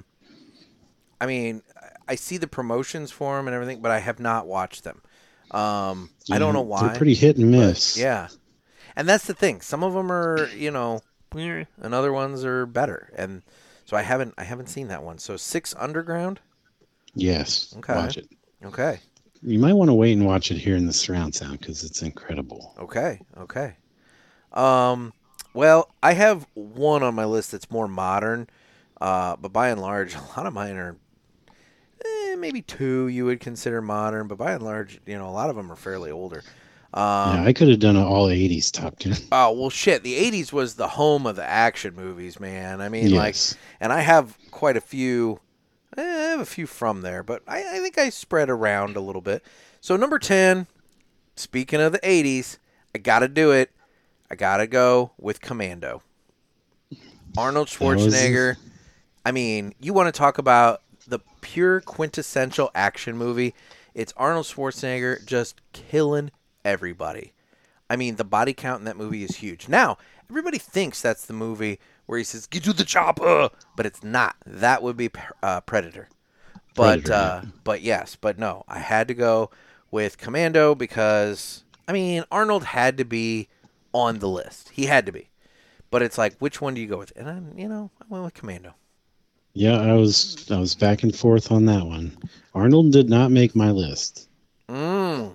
Speaker 2: I mean, I see the promotions for them and everything, but I have not watched them. Um, I don't know why.
Speaker 3: They're pretty hit and miss.
Speaker 2: Yeah. And that's the thing. Some of them are, you know, and other ones are better. And so I haven't I haven't seen that one. So Six Underground?
Speaker 3: Yes.
Speaker 2: Okay.
Speaker 3: Watch it.
Speaker 2: Okay.
Speaker 3: You might want to wait and watch it here in the surround sound because it's incredible.
Speaker 2: Okay. Okay. Um, well, I have one on my list that's more modern, uh, but by and large, a lot of mine are eh, maybe two you would consider modern, but by and large, you know, a lot of them are fairly older. Um,
Speaker 3: yeah, I could have done an all eighties top ten.
Speaker 2: Oh, well, shit. The eighties was the home of the action movies, man. I mean,
Speaker 3: Yes.
Speaker 2: like, and I have quite a few, eh, I have a few from there, but I, I think I spread around a little bit. So, number ten, speaking of the eighties, I got to do it. I got to go with Commando. Arnold
Speaker 3: That was-
Speaker 2: Schwarzenegger. I mean, you want to talk about the pure quintessential action movie. It's Arnold Schwarzenegger just killing everybody. I mean, the body count in that movie is huge. Now, everybody thinks that's the movie where he says, "Get to the chopper," but it's not. That would be uh, Predator. But
Speaker 3: Predator,
Speaker 2: uh,
Speaker 3: yeah.
Speaker 2: but yes, but no. I had to go with Commando because, I mean, Arnold had to be on the list. He had to be. But it's like, which one do you go with? And I'm, you know, I went with Commando.
Speaker 3: Yeah, I was I was back and forth on that one. Arnold did not make my list.
Speaker 2: Mm.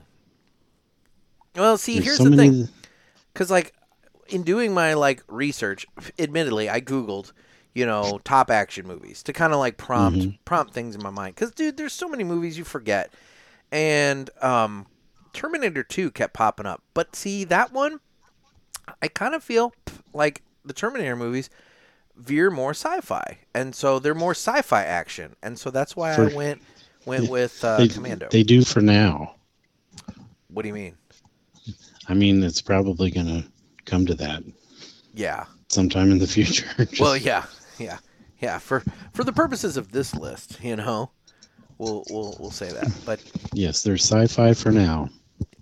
Speaker 2: Well, see,
Speaker 3: There's
Speaker 2: here's
Speaker 3: so
Speaker 2: the
Speaker 3: many-
Speaker 2: thing. Because, like, in doing my, like, research, admittedly, I Googled, you know, top action movies to kind of, like, prompt
Speaker 3: Mm-hmm.
Speaker 2: prompt things in my mind. Because, dude, there's so many movies you forget. And um, Terminator two kept popping up. But, see, that one, I kind of feel like the Terminator movies veer more sci-fi. And so they're more sci-fi action. And so that's why
Speaker 3: For-
Speaker 2: I went went with uh,
Speaker 3: they,
Speaker 2: Commando.
Speaker 3: They do for now.
Speaker 2: What do you mean?
Speaker 3: I mean, it's probably going to come to that
Speaker 2: Yeah.
Speaker 3: sometime in the future. Just-
Speaker 2: Well, yeah, yeah, yeah. For for the purposes of this list, you know, we'll we'll we'll say that. But
Speaker 3: yes, they're sci-fi for now.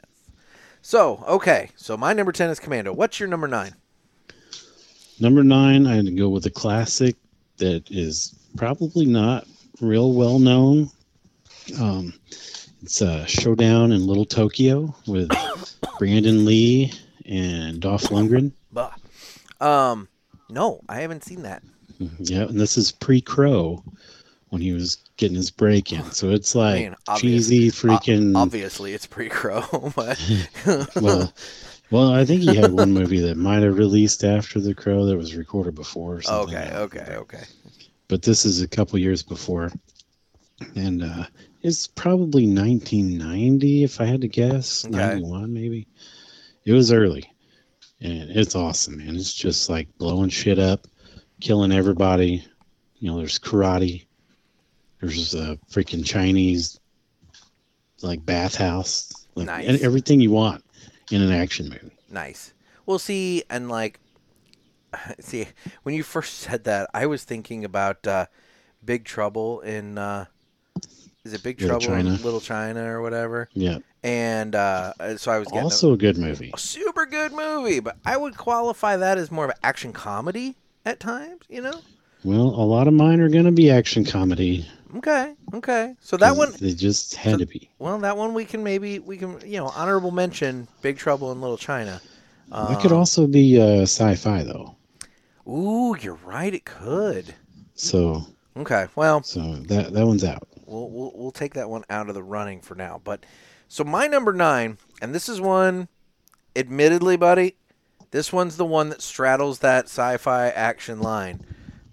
Speaker 2: so okay, so my number ten is Commando. What's your number nine?
Speaker 3: Number nine, I had to go with a classic that is probably not real well known. Um, it's uh, Showdown in Little Tokyo with Brandon Lee and Dolph Lundgren.
Speaker 2: Bah. Um, no, I haven't seen that.
Speaker 3: Yeah, and this is pre-Crow when he was getting his break in. So it's like
Speaker 2: mean, obvious-
Speaker 3: cheesy freaking.
Speaker 2: O- obviously, it's pre-Crow, but
Speaker 3: well, well, I think he had one movie that might have released after The Crow that was recorded before. Or something.
Speaker 2: okay, okay, okay.
Speaker 3: But this is a couple years before, and uh, it's probably nineteen ninety if I had to guess.
Speaker 2: Okay.
Speaker 3: ninety-one maybe. It was early, and it's awesome, man. It's just like blowing shit up, killing everybody. You know, there's karate. There's a freaking Chinese like bathhouse, like
Speaker 2: Nice.
Speaker 3: and everything you want in an action movie.
Speaker 2: Nice. Well, see, and like, see, when you first said that, I was thinking about uh, Big Trouble in, uh, is it Big
Speaker 3: Little
Speaker 2: Trouble in
Speaker 3: China.
Speaker 2: Little China or whatever?
Speaker 3: Yeah,
Speaker 2: And uh, so I was getting
Speaker 3: also a good movie.
Speaker 2: a super good movie, but I would qualify that as more of an action comedy at times, you know?
Speaker 3: Well, a lot of mine are gonna be action comedy.
Speaker 2: Okay, okay. So that
Speaker 3: 'cause
Speaker 2: one,
Speaker 3: they just had to be.
Speaker 2: well, that one we can maybe, we can, you know, honorable mention Big Trouble in Little China.
Speaker 3: It could
Speaker 2: Um,
Speaker 3: also be uh, sci-fi though.
Speaker 2: Ooh, you're right, it could.
Speaker 3: So,
Speaker 2: Okay, well,
Speaker 3: so that that one's out.
Speaker 2: We'll, we'll we'll take that one out of the running for now. But so my number nine, and this is one, admittedly, buddy, this one's the one that straddles that sci-fi action line.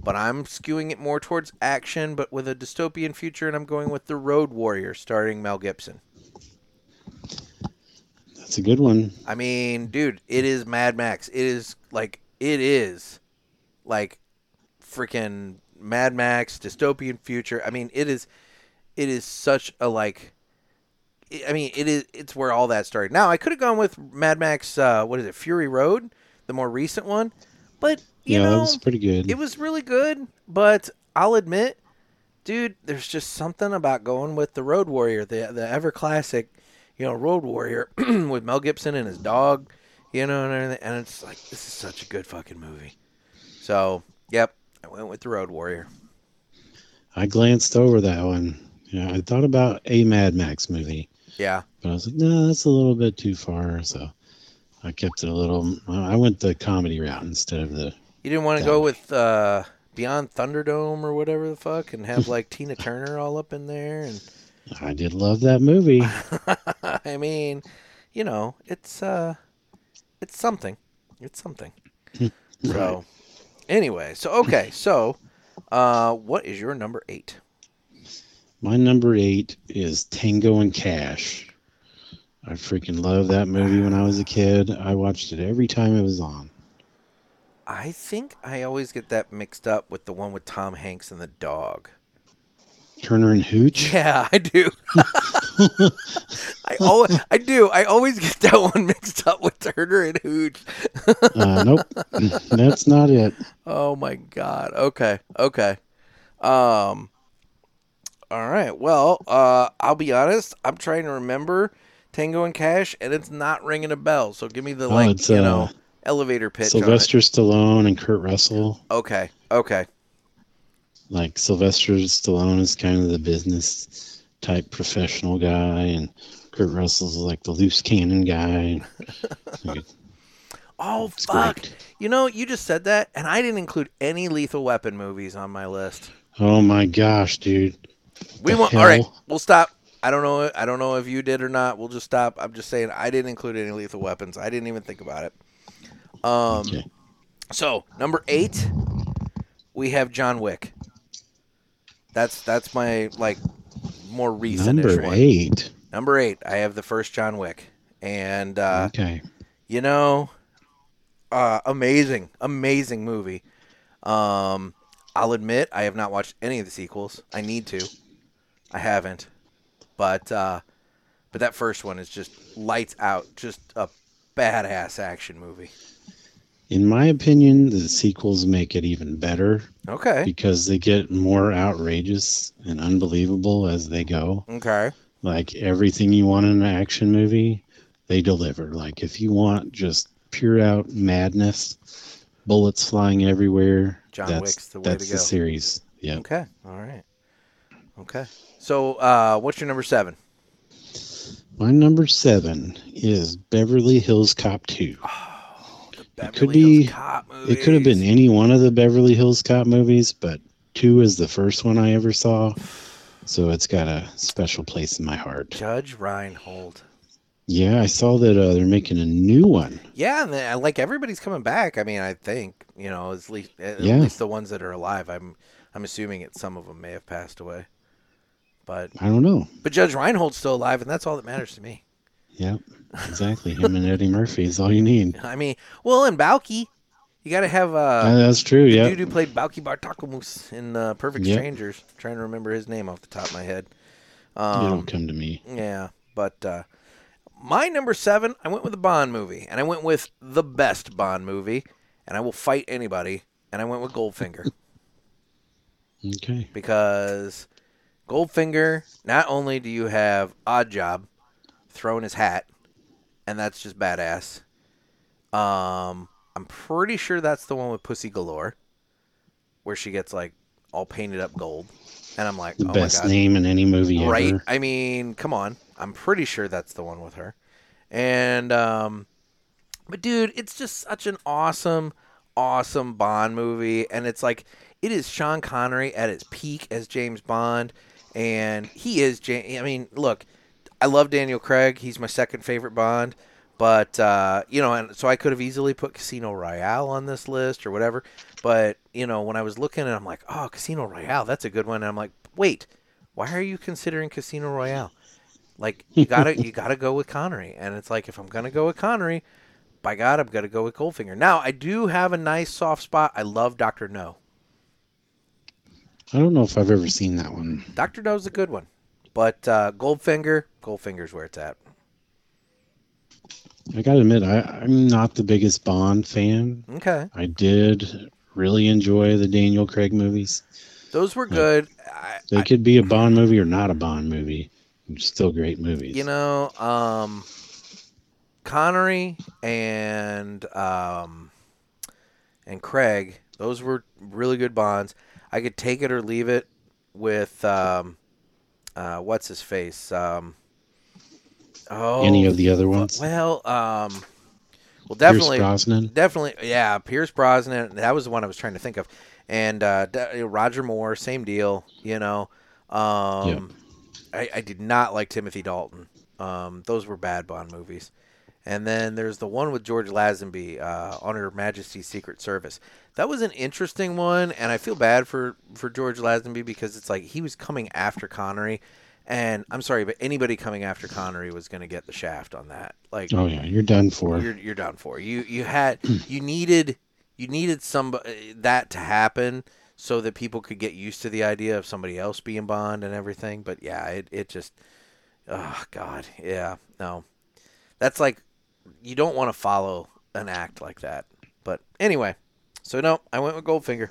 Speaker 2: but I'm skewing it more towards action, but with a dystopian future, and I'm going with The Road Warrior, starring Mel Gibson.
Speaker 3: That's a good one.
Speaker 2: I mean, dude, it is Mad Max. It is like it is like freaking Mad Max dystopian future. I mean, it is it is such a like. I mean, it is. It's where all that started. Now, I could have gone with Mad Max. Uh, what is it? Fury Road, the more recent one. But you
Speaker 3: yeah,
Speaker 2: know,
Speaker 3: that was pretty good.
Speaker 2: It was really good. But I'll admit, dude, there's just something about going with the Road Warrior, the the ever classic, you know, Road Warrior with Mel Gibson and his dog, you know, and everything. And it's like, this is such a good fucking movie. So, yep, I went with the Road Warrior.
Speaker 3: I glanced over that one. Yeah, I thought about a Mad Max movie.
Speaker 2: Yeah.
Speaker 3: But I was like, no, that's a little bit too far. So I kept it a little. I went the comedy route instead of the.
Speaker 2: You didn't want to go with uh, Beyond Thunderdome or whatever the fuck and have like Tina Turner all up in there? And
Speaker 3: I did love that movie.
Speaker 2: I mean, you know, it's uh, it's something. It's something. So, anyway, so okay, so uh, what is your number eight?
Speaker 3: My number eight is Tango and Cash. I freaking loved that movie when I was a kid. I watched it every time it was on.
Speaker 2: I think I always get that mixed up with the one with Tom Hanks and the dog.
Speaker 3: Turner and Hooch?
Speaker 2: Yeah, I do. I always, I do. I always get that one mixed up with Turner and Hooch.
Speaker 3: uh, nope, that's not it.
Speaker 2: Oh my God. Okay. Okay. Um. All right. Well, uh, I'll be honest. I'm trying to remember Tango and Cash, and it's not ringing a bell. So give me the
Speaker 3: Oh,
Speaker 2: like,
Speaker 3: it's,
Speaker 2: you
Speaker 3: uh,
Speaker 2: know, elevator pitch.
Speaker 3: Sylvester
Speaker 2: on it.
Speaker 3: Stallone and Kurt Russell.
Speaker 2: Okay. Okay.
Speaker 3: Like Sylvester Stallone is kind of the business type professional guy, and Kurt Russell's like the loose cannon guy. Like,
Speaker 2: Oh
Speaker 3: it's
Speaker 2: fuck!
Speaker 3: great.
Speaker 2: You know, you just said that, and I didn't include any Lethal Weapon movies on my list.
Speaker 3: Oh my gosh, dude!
Speaker 2: We
Speaker 3: The
Speaker 2: want.
Speaker 3: hell?
Speaker 2: All right, we'll stop. I don't know. I don't know if you did or not. We'll just stop. I'm just saying I didn't include any Lethal Weapons. I didn't even think about it. Um.
Speaker 3: Okay.
Speaker 2: So number eight, we have John Wick. That's that's my like more recent
Speaker 3: Number
Speaker 2: one.
Speaker 3: eight.
Speaker 2: Number eight, I have the first John Wick, and uh,
Speaker 3: Okay.
Speaker 2: you know, uh, amazing, amazing movie. Um, I'll admit I have not watched any of the sequels. I need to. I haven't, but uh, but that first one is just lights out, just a badass action movie.
Speaker 3: In my opinion, the sequels make it even better
Speaker 2: Okay.
Speaker 3: because they get more outrageous and unbelievable as they go.
Speaker 2: Okay.
Speaker 3: Like everything you want in an action movie, they deliver. Like if you want just pure out madness, bullets flying everywhere,
Speaker 2: John
Speaker 3: that's,
Speaker 2: Wick's the way
Speaker 3: that's
Speaker 2: to
Speaker 3: the
Speaker 2: go.
Speaker 3: series. Yeah.
Speaker 2: Okay. All right. Okay. So, uh, what's your number seven?
Speaker 3: My number seven is Beverly Hills Cop two.
Speaker 2: Oh, the Beverly
Speaker 3: could be-
Speaker 2: Hills Cop movies.
Speaker 3: It could have been any one of the Beverly Hills Cop movies, but two is the first one I ever saw. So it's got a special place in my heart.
Speaker 2: Judge Reinhold.
Speaker 3: Yeah, I saw that uh, they're making a new one.
Speaker 2: Yeah, and then, like everybody's coming back. I mean, I think you know, at least at
Speaker 3: Yeah.
Speaker 2: least the ones that are alive. I'm I'm assuming it. Some of them may have passed away, but
Speaker 3: I don't know.
Speaker 2: but Judge Reinhold's still alive, and that's all that matters to me.
Speaker 3: Yep, exactly. Him and Eddie Murphy is all you need.
Speaker 2: I mean, well, and Balky, you got to have uh,
Speaker 3: Uh, that's true,
Speaker 2: the
Speaker 3: yeah.
Speaker 2: dude who played Balky Bartokomous in uh, Perfect
Speaker 3: Yep.
Speaker 2: Strangers. I'm trying to remember his name off the top of my head.
Speaker 3: You
Speaker 2: Um,
Speaker 3: don't come to me.
Speaker 2: Yeah, but uh, my number seven, I went with a Bond movie, and I went with the best Bond movie, and I will fight anybody, and I went with Goldfinger
Speaker 3: Okay.
Speaker 2: because Goldfinger, not only do you have Oddjob throwing his hat, and that's just badass. Um, I'm pretty sure that's the one with Pussy Galore, where she gets like all painted up gold, and I'm like,
Speaker 3: The
Speaker 2: oh
Speaker 3: best
Speaker 2: my god,
Speaker 3: name in any movie
Speaker 2: right?
Speaker 3: ever.
Speaker 2: I mean, come on. I'm pretty sure that's the one with her. And, um, but dude, it's just such an awesome, awesome Bond movie. And it's like, it is Sean Connery at his peak as James Bond. And he is, Ja- I mean, look, I love Daniel Craig. He's my second favorite Bond. But, uh, you know, and so I could have easily put Casino Royale on this list or whatever. But, you know, when I was looking at it, I'm like, oh, Casino Royale, that's a good one. And I'm like, wait, why are you considering Casino Royale? Like, you gotta you gotta go with Connery. And it's like, if I'm going to go with Connery, by God, I'm going to go with Goldfinger. Now, I do have a nice soft spot. I love Doctor No.
Speaker 3: I don't know if I've ever seen that one.
Speaker 2: Doctor No's a good one. But uh, Goldfinger, Goldfinger's where it's at.
Speaker 3: I gotta admit, I, I'm not the biggest Bond fan.
Speaker 2: Okay.
Speaker 3: I did really enjoy the Daniel Craig movies.
Speaker 2: Those were good. I,
Speaker 3: They
Speaker 2: I,
Speaker 3: could be a Bond movie or not a Bond movie. Still great movies.
Speaker 2: you know, um, Connery and um, and Craig, those were really good Bonds. I could take it or leave it with um, uh, what's his face. Um, oh,
Speaker 3: Any of the other ones?
Speaker 2: well, um, well, definitely,
Speaker 3: Pierce Brosnan?
Speaker 2: definitely, yeah, Pierce Brosnan. That was the one I was trying to think of, and uh, Roger Moore, same deal. You know, um,
Speaker 3: Yep.
Speaker 2: I, I did not like Timothy Dalton. Um, those were bad Bond movies. And then there's the one with George Lazenby, uh, on Her Majesty's Secret Service. That was an interesting one, and I feel bad for, for George Lazenby because it's like he was coming after Connery. And I'm sorry, but anybody coming after Connery was going to get the shaft on that. Like,
Speaker 3: Oh yeah, you're done for.
Speaker 2: you're you're done for. You you had you needed you needed somebody that to happen so that people could get used to the idea of somebody else being Bond and everything. But yeah, it it just oh God, yeah, no. That's like you don't want to follow an act like that. But anyway, so no, I went with Goldfinger.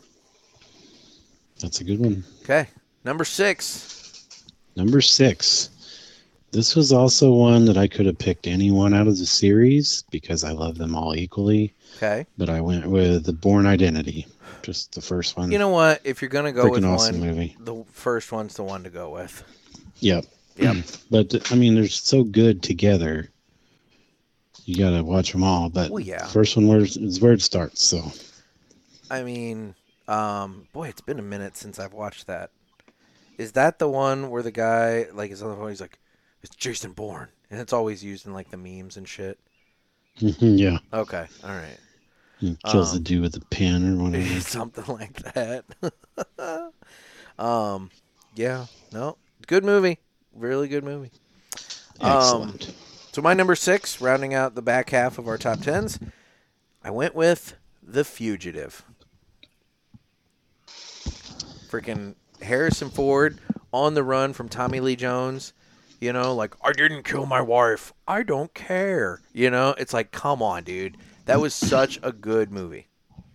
Speaker 3: That's a good one.
Speaker 2: Okay. Number six.
Speaker 3: Number six. This was also one that I could have picked anyone out of the series because I love them all equally.
Speaker 2: Okay.
Speaker 3: But I went with The Bourne Identity. Just the first one.
Speaker 2: You know what? If you're gonna go with
Speaker 3: Freaking awesome
Speaker 2: one,
Speaker 3: movie.
Speaker 2: the first one's the one to go with.
Speaker 3: Yep.
Speaker 2: Yep.
Speaker 3: But I mean, they're so good together. You gotta watch them all. But
Speaker 2: Well, yeah.
Speaker 3: the first one where is where it starts. So
Speaker 2: I mean, um, boy, it's been a minute since I've watched that. Is that the one where the guy, like, is on the phone, he's like, it's Jason Bourne, and it's always used in like the memes and shit.
Speaker 3: yeah,
Speaker 2: Okay, all right,
Speaker 3: he kills
Speaker 2: Um,
Speaker 3: the dude with the pen or whatever.
Speaker 2: something like that. um, yeah, no, good movie, really good movie.
Speaker 3: Excellent.
Speaker 2: Um, so my number six, rounding out the back half of our top tens, I went with The Fugitive. Freaking Harrison Ford on the run from Tommy Lee Jones. You know, like, I didn't kill my wife. I don't care. You know, it's like, come on, dude. That was such a good movie.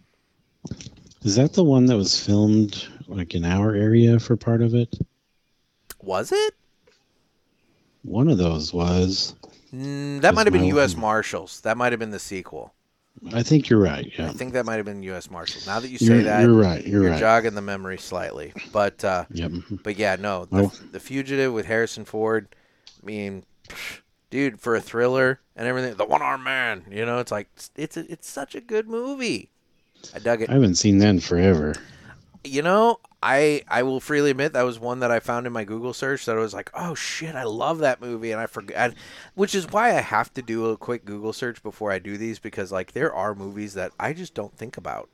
Speaker 3: Is that the one that was filmed like in our area for part of it?
Speaker 2: Was it?
Speaker 3: One of those was.
Speaker 2: Mm, that might have been
Speaker 3: my-
Speaker 2: U S Marshals. That might have been the sequel.
Speaker 3: I think you're right.
Speaker 2: I
Speaker 3: Yeah,
Speaker 2: think that might have been U S Marshals. Now that you say
Speaker 3: you're,
Speaker 2: that,
Speaker 3: you're right. You're,
Speaker 2: you're
Speaker 3: right.
Speaker 2: jogging the memory slightly. But uh,
Speaker 3: Yep.
Speaker 2: but yeah, no, the,
Speaker 3: Oh.
Speaker 2: the Fugitive with Harrison Ford. I mean, pff, dude, for a thriller and everything, the one-armed man. You know, it's like it's a, it's such a good movie. I dug it.
Speaker 3: I haven't seen that in forever.
Speaker 2: You know, I I will freely admit that was one that I found in my Google search that I was like, oh shit, I love that movie, and I forgot, which is why I have to do a quick Google search before I do these because like there are movies that I just don't think about,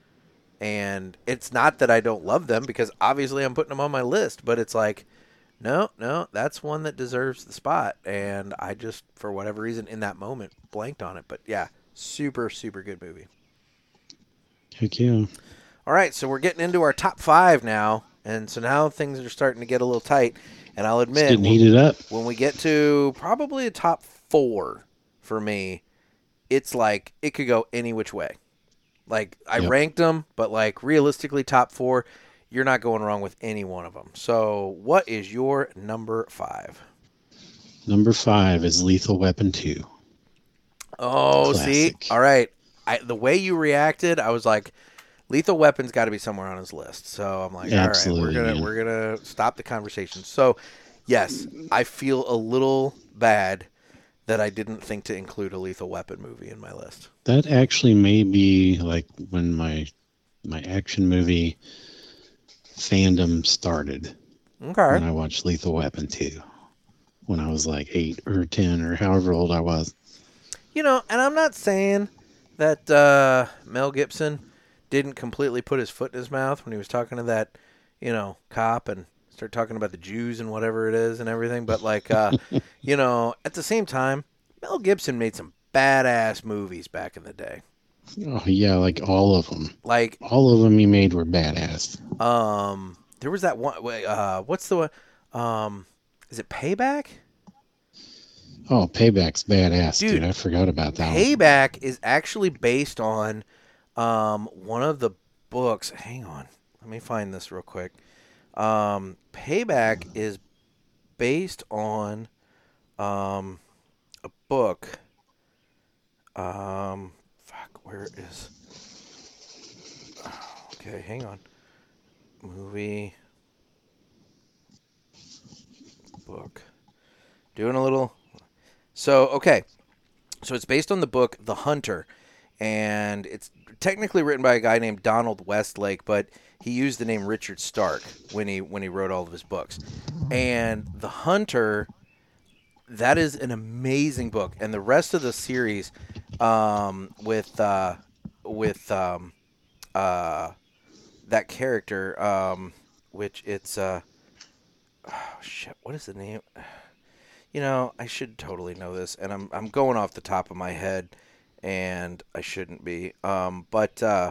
Speaker 2: and it's not that I don't love them because obviously I'm putting them on my list, but it's like, no, no, that's one that deserves the spot, and I just for whatever reason in that moment blanked on it, but yeah, super super good movie.
Speaker 3: Heck yeah.
Speaker 2: All right, so we're getting into our top five now, and so now things are starting to get a little tight. And I'll
Speaker 3: It's
Speaker 2: admit,
Speaker 3: getting
Speaker 2: when,
Speaker 3: heated up.
Speaker 2: when we get to probably a top four for me, it's like it could go any which way. Like I
Speaker 3: Yep.
Speaker 2: ranked them, but like realistically, top four, you're not going wrong with any one of them. So, what is your number five?
Speaker 3: Number five is Lethal Weapon two.
Speaker 2: Oh, see,
Speaker 3: Classic.
Speaker 2: all right. I, the way you reacted, I was like, Lethal Weapon's got to be somewhere on his list. So I'm like,
Speaker 3: Absolutely,
Speaker 2: all right, we're gonna
Speaker 3: man.
Speaker 2: we're gonna stop the conversation. So, yes, I feel a little bad that I didn't think to include a Lethal Weapon movie in my list.
Speaker 3: That actually may be like when my my action movie fandom started.
Speaker 2: Okay.
Speaker 3: When I watched Lethal Weapon two. When I was like eight or ten or however old I was.
Speaker 2: You know, and I'm not saying that uh, Mel Gibson didn't completely put his foot in his mouth when he was talking to that, you know, cop and start talking about the Jews and whatever it is and everything. But, like, uh, you know, at the same time, Mel Gibson made some badass movies back in the day.
Speaker 3: Oh, yeah, like all of them.
Speaker 2: Like,
Speaker 3: all of them he made were badass.
Speaker 2: Um, there was that one, wait, uh, what's the one, um, is it Payback?
Speaker 3: Oh, Payback's badass, dude.
Speaker 2: Dude,
Speaker 3: I forgot about that one.
Speaker 2: Payback is actually based on um, one of the books. Hang on. Let me find this real quick. Um, Payback is based on um, a book. Um, fuck, where is... Oh, okay, hang on. Movie. Book. Doing a little... So, okay. So it's based on the book The Hunter, and it's technically written by a guy named Donald Westlake, but he used the name Richard Stark when he when he wrote all of his books. And The Hunter, that is an amazing book, and the rest of the series um, with uh, with um, uh, that character, um, which it's uh, oh shit, what is the name? You know, I should totally know this, and I'm I'm going off the top of my head, and I shouldn't be. Um, but uh,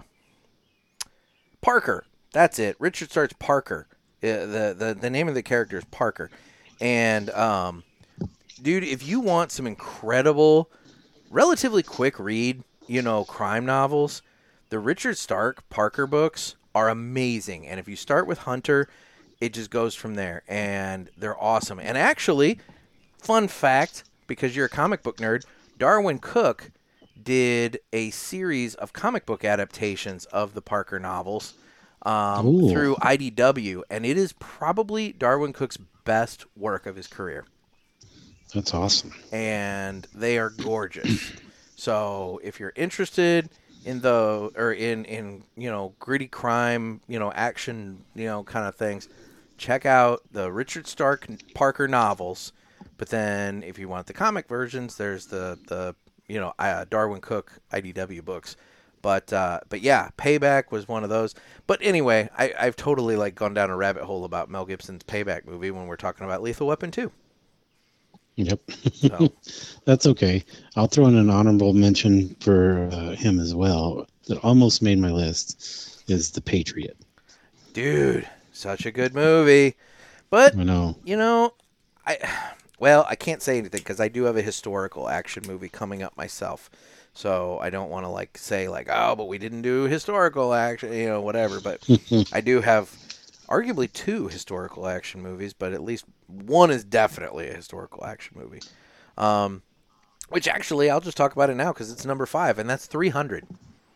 Speaker 2: Parker, that's it. Richard Stark's Parker. Uh, the the the name of the character is Parker, and um, dude, if you want some incredible, relatively quick read, you know, crime novels, the Richard Stark Parker books are amazing, and if you start with Hunter, it just goes from there, and they're awesome. And actually, fun fact, because you're a comic book nerd, Darwin Cook did a series of comic book adaptations of the Parker novels um, through I D W, and it is probably Darwin Cook's best work of his career.
Speaker 3: That's awesome.
Speaker 2: And they are gorgeous. So if you're interested in the or in in you know gritty crime, you know action, you know kind of things, check out the Richard Stark Parker novels. But then, if you want the comic versions, there's the, the you know uh, Darwin Cook I D W books. But uh, but yeah, Payback was one of those. But anyway, I, I've totally like gone down a rabbit hole about Mel Gibson's Payback movie when we're talking about Lethal Weapon two.
Speaker 3: Yep,
Speaker 2: So.
Speaker 3: That's okay. I'll throw in an honorable mention for uh, him as well. That almost made my list is The Patriot.
Speaker 2: Dude, such a good movie. But
Speaker 3: I know.
Speaker 2: You know, I. Well, I can't say anything because I do have a historical action movie coming up myself. So I don't want to like say like, oh, but we didn't do historical action, you know, whatever. But I do have arguably two historical action movies, but at least one is definitely a historical action movie. Um, which actually, I'll just talk about it now because it's number five, and that's three hundred.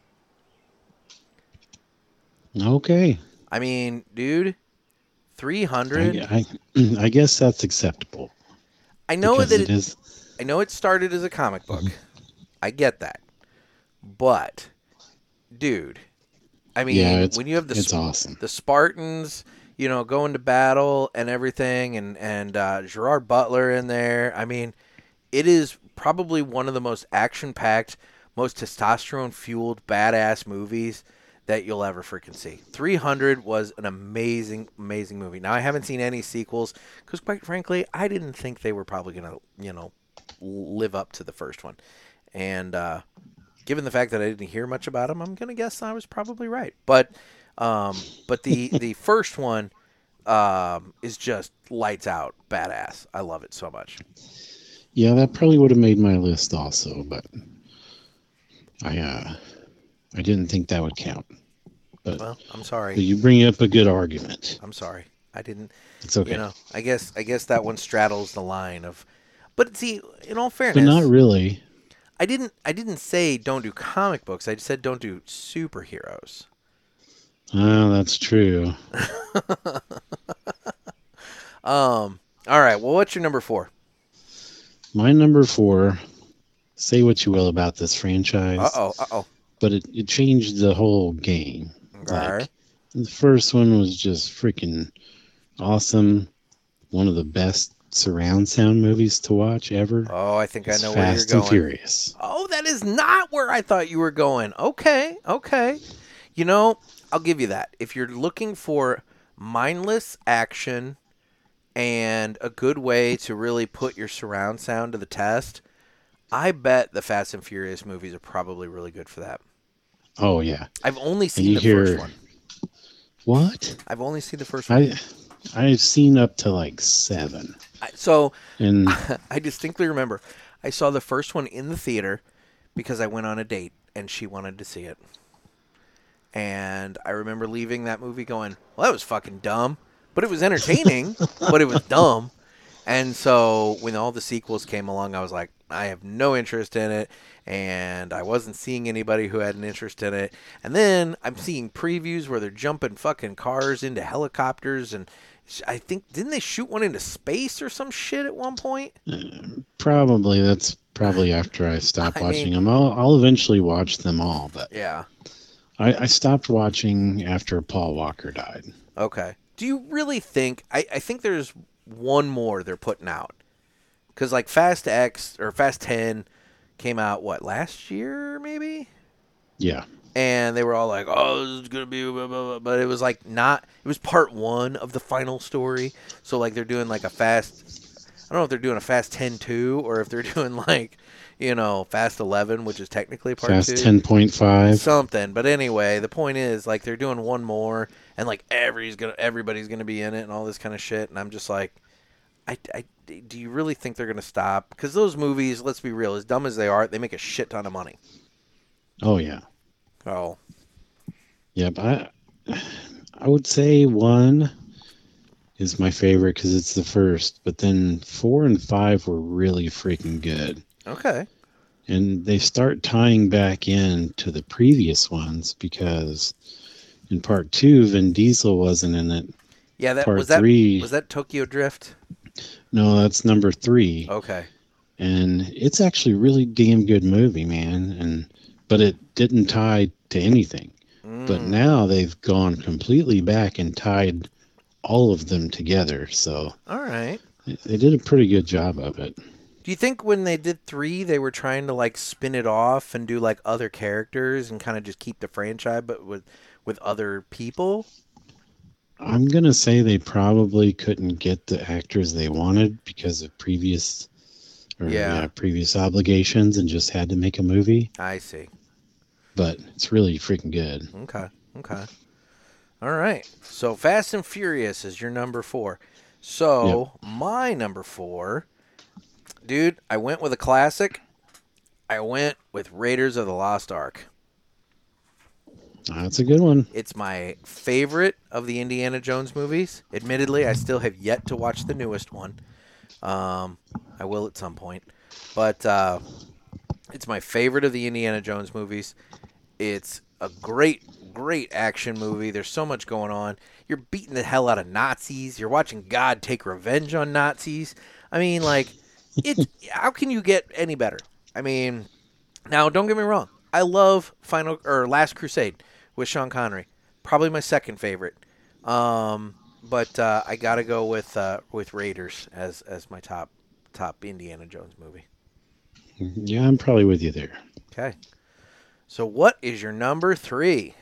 Speaker 3: Okay.
Speaker 2: I mean, dude, three hundred.
Speaker 3: I, I, I guess that's acceptable.
Speaker 2: I know
Speaker 3: Because
Speaker 2: that
Speaker 3: it
Speaker 2: it,
Speaker 3: is.
Speaker 2: I know it started as a comic book. I get that. But, dude, I mean,
Speaker 3: Yeah, it's,
Speaker 2: when you have the
Speaker 3: it's
Speaker 2: Sp-
Speaker 3: awesome.
Speaker 2: the Spartans, you know, going to battle and everything, and and uh, Gerard Butler in there, I mean, it is probably one of the most action-packed, most testosterone-fueled, badass movies that you'll ever freaking see. three hundred was an amazing, amazing movie. Now, I haven't seen any sequels because, quite frankly, I didn't think they were probably going to, you know, live up to the first one. And uh, given the fact that I didn't hear much about them, I'm going to guess I was probably right. But um, but the, the first one um, is just lights out, badass. I love it so much.
Speaker 3: Yeah, that probably would have made my list also, but I uh, I didn't think that would count. But
Speaker 2: Well, I'm sorry.
Speaker 3: you bring up a good argument.
Speaker 2: I'm sorry. I didn't.
Speaker 3: It's okay.
Speaker 2: You know, I guess I guess that one straddles the line of. But see, in all fairness,
Speaker 3: But not really.
Speaker 2: I didn't. I didn't say don't do comic books. I just said don't do superheroes.
Speaker 3: Oh, that's true.
Speaker 2: um. All right. Well, what's your number four?
Speaker 3: My number four, say what you will about this franchise,
Speaker 2: Uh oh. Uh oh.
Speaker 3: but it, it changed the whole game.
Speaker 2: Okay.
Speaker 3: Like, the first one was just freaking awesome. One of the best surround sound movies to watch ever.
Speaker 2: Oh, I think I
Speaker 3: It's
Speaker 2: know where you're
Speaker 3: Fast
Speaker 2: going.
Speaker 3: and Furious.
Speaker 2: Oh, that is not where I thought you were going. Okay, okay. You know, I'll give you that. If you're looking for mindless action and a good way to really put your surround sound to the test, I bet the Fast and Furious movies are probably really good for that.
Speaker 3: Oh, yeah.
Speaker 2: I've only
Speaker 3: And
Speaker 2: seen
Speaker 3: you
Speaker 2: the
Speaker 3: hear-
Speaker 2: first one.
Speaker 3: What?
Speaker 2: I've only seen the first one.
Speaker 3: I I've seen up to like seven.
Speaker 2: I, so
Speaker 3: And
Speaker 2: I distinctly remember I saw the first one in the theater because I went on a date and she wanted to see it. And I remember leaving that movie going, well, that was fucking dumb. But it was entertaining, but it was dumb. And so when all the sequels came along, I was like, I have no interest in it. And I wasn't seeing anybody who had an interest in it. And then I'm seeing previews where they're jumping fucking cars into helicopters. And I think, didn't they shoot one into space or some shit at one point?
Speaker 3: probably that's probably after I stopped
Speaker 2: I
Speaker 3: watching
Speaker 2: mean-
Speaker 3: them. I'll, I'll eventually watch them all, but
Speaker 2: Yeah.
Speaker 3: I, I stopped watching after Paul Walker died.
Speaker 2: Okay. Do you really think, I, I think there's one more they're putting out. Because like Fast X or Fast ten came out, what, last year maybe?
Speaker 3: Yeah.
Speaker 2: And they were all like, oh, this is going to be, blah, blah, blah. But it was like not, it was part one of the final story. So like they're doing like a Fast, I don't know if they're doing a Fast ten two or if they're doing like, you know, Fast eleven, which is technically part
Speaker 3: Fast
Speaker 2: two.
Speaker 3: ten point five.
Speaker 2: Something. But anyway, the point is like they're doing one more and like everybody's gonna everybody's gonna be in it and all this kind of shit. And I'm just like, I, I do you really think they're gonna stop? Because those movies, let's be real, as dumb as they are, they make a shit ton of money.
Speaker 3: Oh, yeah.
Speaker 2: Oh,
Speaker 3: Yep. I, I would say one is my favorite because it's the first, but then four and five were really freaking good.
Speaker 2: okay.
Speaker 3: And they start tying back in to the previous ones because in part two, Vin Diesel wasn't in it.
Speaker 2: Yeah, that
Speaker 3: Part
Speaker 2: was that
Speaker 3: three-
Speaker 2: was that Tokyo Drift.
Speaker 3: No, that's number three.
Speaker 2: Okay.
Speaker 3: And it's actually a really damn good movie, man. And but it didn't tie to anything. But
Speaker 2: Mm.
Speaker 3: now they've gone completely back and tied all of them together. So
Speaker 2: All right.
Speaker 3: they did a pretty good job of it.
Speaker 2: Do you think when they did three, they were trying to like spin it off and do like other characters and kind of just keep the franchise, but with with other people?
Speaker 3: I'm going to say they probably couldn't get the actors they wanted because of previous or
Speaker 2: Yeah.
Speaker 3: yeah, previous obligations and just had to make a movie.
Speaker 2: I see.
Speaker 3: But it's really freaking good.
Speaker 2: Okay. Okay. All right. So Fast and Furious is your number four. So my number four, dude, I went with a classic. I went with Raiders of the Lost Ark.
Speaker 3: That's a good one.
Speaker 2: It's my favorite of the Indiana Jones movies. Admittedly, I still have yet to watch the newest one. Um, I will at some point. But uh, it's my favorite of the Indiana Jones movies. It's a great, great action movie. There's so much going on. You're beating the hell out of Nazis. You're watching God take revenge on Nazis. I mean, like, it. How can you get any better? I mean, now don't get me wrong. I love Final or Last Crusade with Sean Connery. Probably my second favorite. Um, but uh, I gotta go with uh, with Raiders as as my top top Indiana Jones movie.
Speaker 3: Yeah, I'm probably with you there.
Speaker 2: Okay. So what is your number three?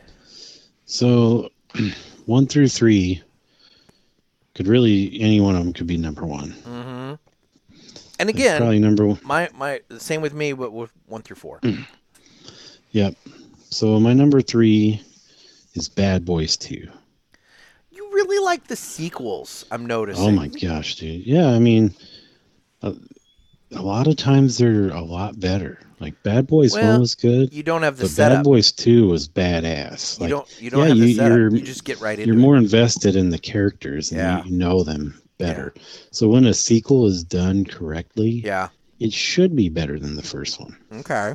Speaker 3: So one through three could really, any one of them could be number one.
Speaker 2: Mm-hmm. And
Speaker 3: It's
Speaker 2: again,
Speaker 3: probably number one.
Speaker 2: my my the same with me, but with one through four.
Speaker 3: Yep. So my number three is Bad Boys two.
Speaker 2: You really like the sequels, I'm noticing.
Speaker 3: Oh my gosh, dude. Yeah, I mean, a, a lot of times they're a lot better. Like Bad Boys
Speaker 2: Well,
Speaker 3: one was good,
Speaker 2: You don't have the
Speaker 3: but
Speaker 2: setup.
Speaker 3: Bad Boys two was badass.
Speaker 2: you
Speaker 3: Like,
Speaker 2: don't you don't
Speaker 3: yeah,
Speaker 2: have the
Speaker 3: you-
Speaker 2: setup.
Speaker 3: you're-
Speaker 2: You just get right into
Speaker 3: you're
Speaker 2: it.
Speaker 3: more invested in the characters and
Speaker 2: Yeah.
Speaker 3: you, you know them better. So when a sequel is done correctly,
Speaker 2: Yeah.
Speaker 3: it should be better than the first one.
Speaker 2: Okay.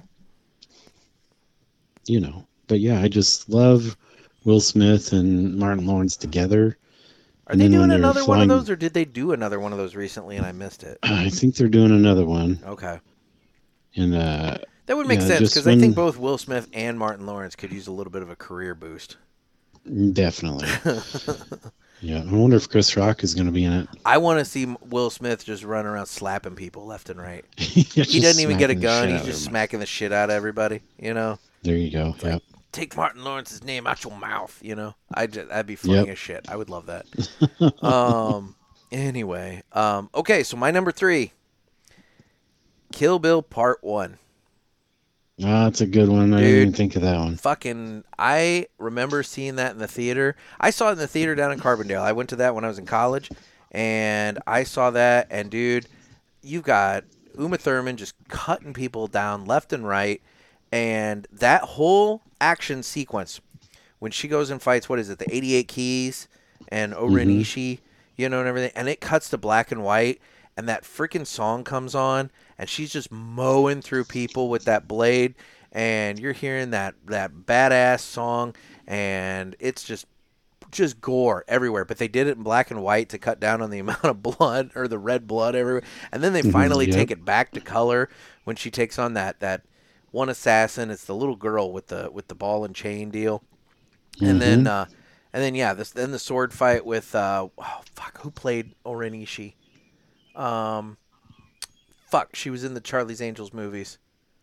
Speaker 3: You know. But yeah, I just love Will Smith and Martin Lawrence together.
Speaker 2: Are
Speaker 3: And
Speaker 2: they
Speaker 3: then when
Speaker 2: doing
Speaker 3: they're
Speaker 2: another one of
Speaker 3: flying-
Speaker 2: those, or did they do another one of those recently and I missed it?
Speaker 3: I think they're doing another one.
Speaker 2: Okay.
Speaker 3: And uh
Speaker 2: That would make
Speaker 3: Yeah,
Speaker 2: sense
Speaker 3: just
Speaker 2: because I think
Speaker 3: when-
Speaker 2: both Will Smith and Martin Lawrence could use a little bit of a career boost.
Speaker 3: Definitely. Yeah, I wonder if Chris Rock is going to be in it.
Speaker 2: I want to see Will Smith just run around slapping people left and right.
Speaker 3: He
Speaker 2: He doesn't even get a gun. He's just smacking the shit out of everybody, you know?
Speaker 3: There you go.
Speaker 2: It's
Speaker 3: Yep.
Speaker 2: like, take Martin Lawrence's name out your mouth, you know? I just, that'd be funny
Speaker 3: Yep.
Speaker 2: as shit. I would love that. um. Anyway. Um. Okay, so my number three, Kill Bill Part One.
Speaker 3: Ah, that's a good one. I
Speaker 2: Dude,
Speaker 3: didn't even think of that one.
Speaker 2: Fucking, I remember seeing that in the theater. I saw it in the theater down in Carbondale. I went to that when I was in college, and I saw that, and dude, you've got Uma Thurman just cutting people down left and right, and that whole action sequence, when she goes and fights, what is it, the eighty-eight Keys and Oren
Speaker 3: Mhm.
Speaker 2: Ishii, you know, and everything, and it cuts to black and white, and that freaking song comes on, and she's just mowing through people with that blade, and you're hearing that, that badass song, and it's just just gore everywhere. But they did it in black and white to cut down on the amount of blood, or the red blood everywhere. And then they finally
Speaker 3: Yep.
Speaker 2: take it back to color when she takes on that, that one assassin. It's the little girl with the with the ball and chain deal. And then, uh, and then yeah, this then the sword fight with uh, oh fuck, who played Oren Ishii? Um, fuck, she was in the Charlie's Angels movies.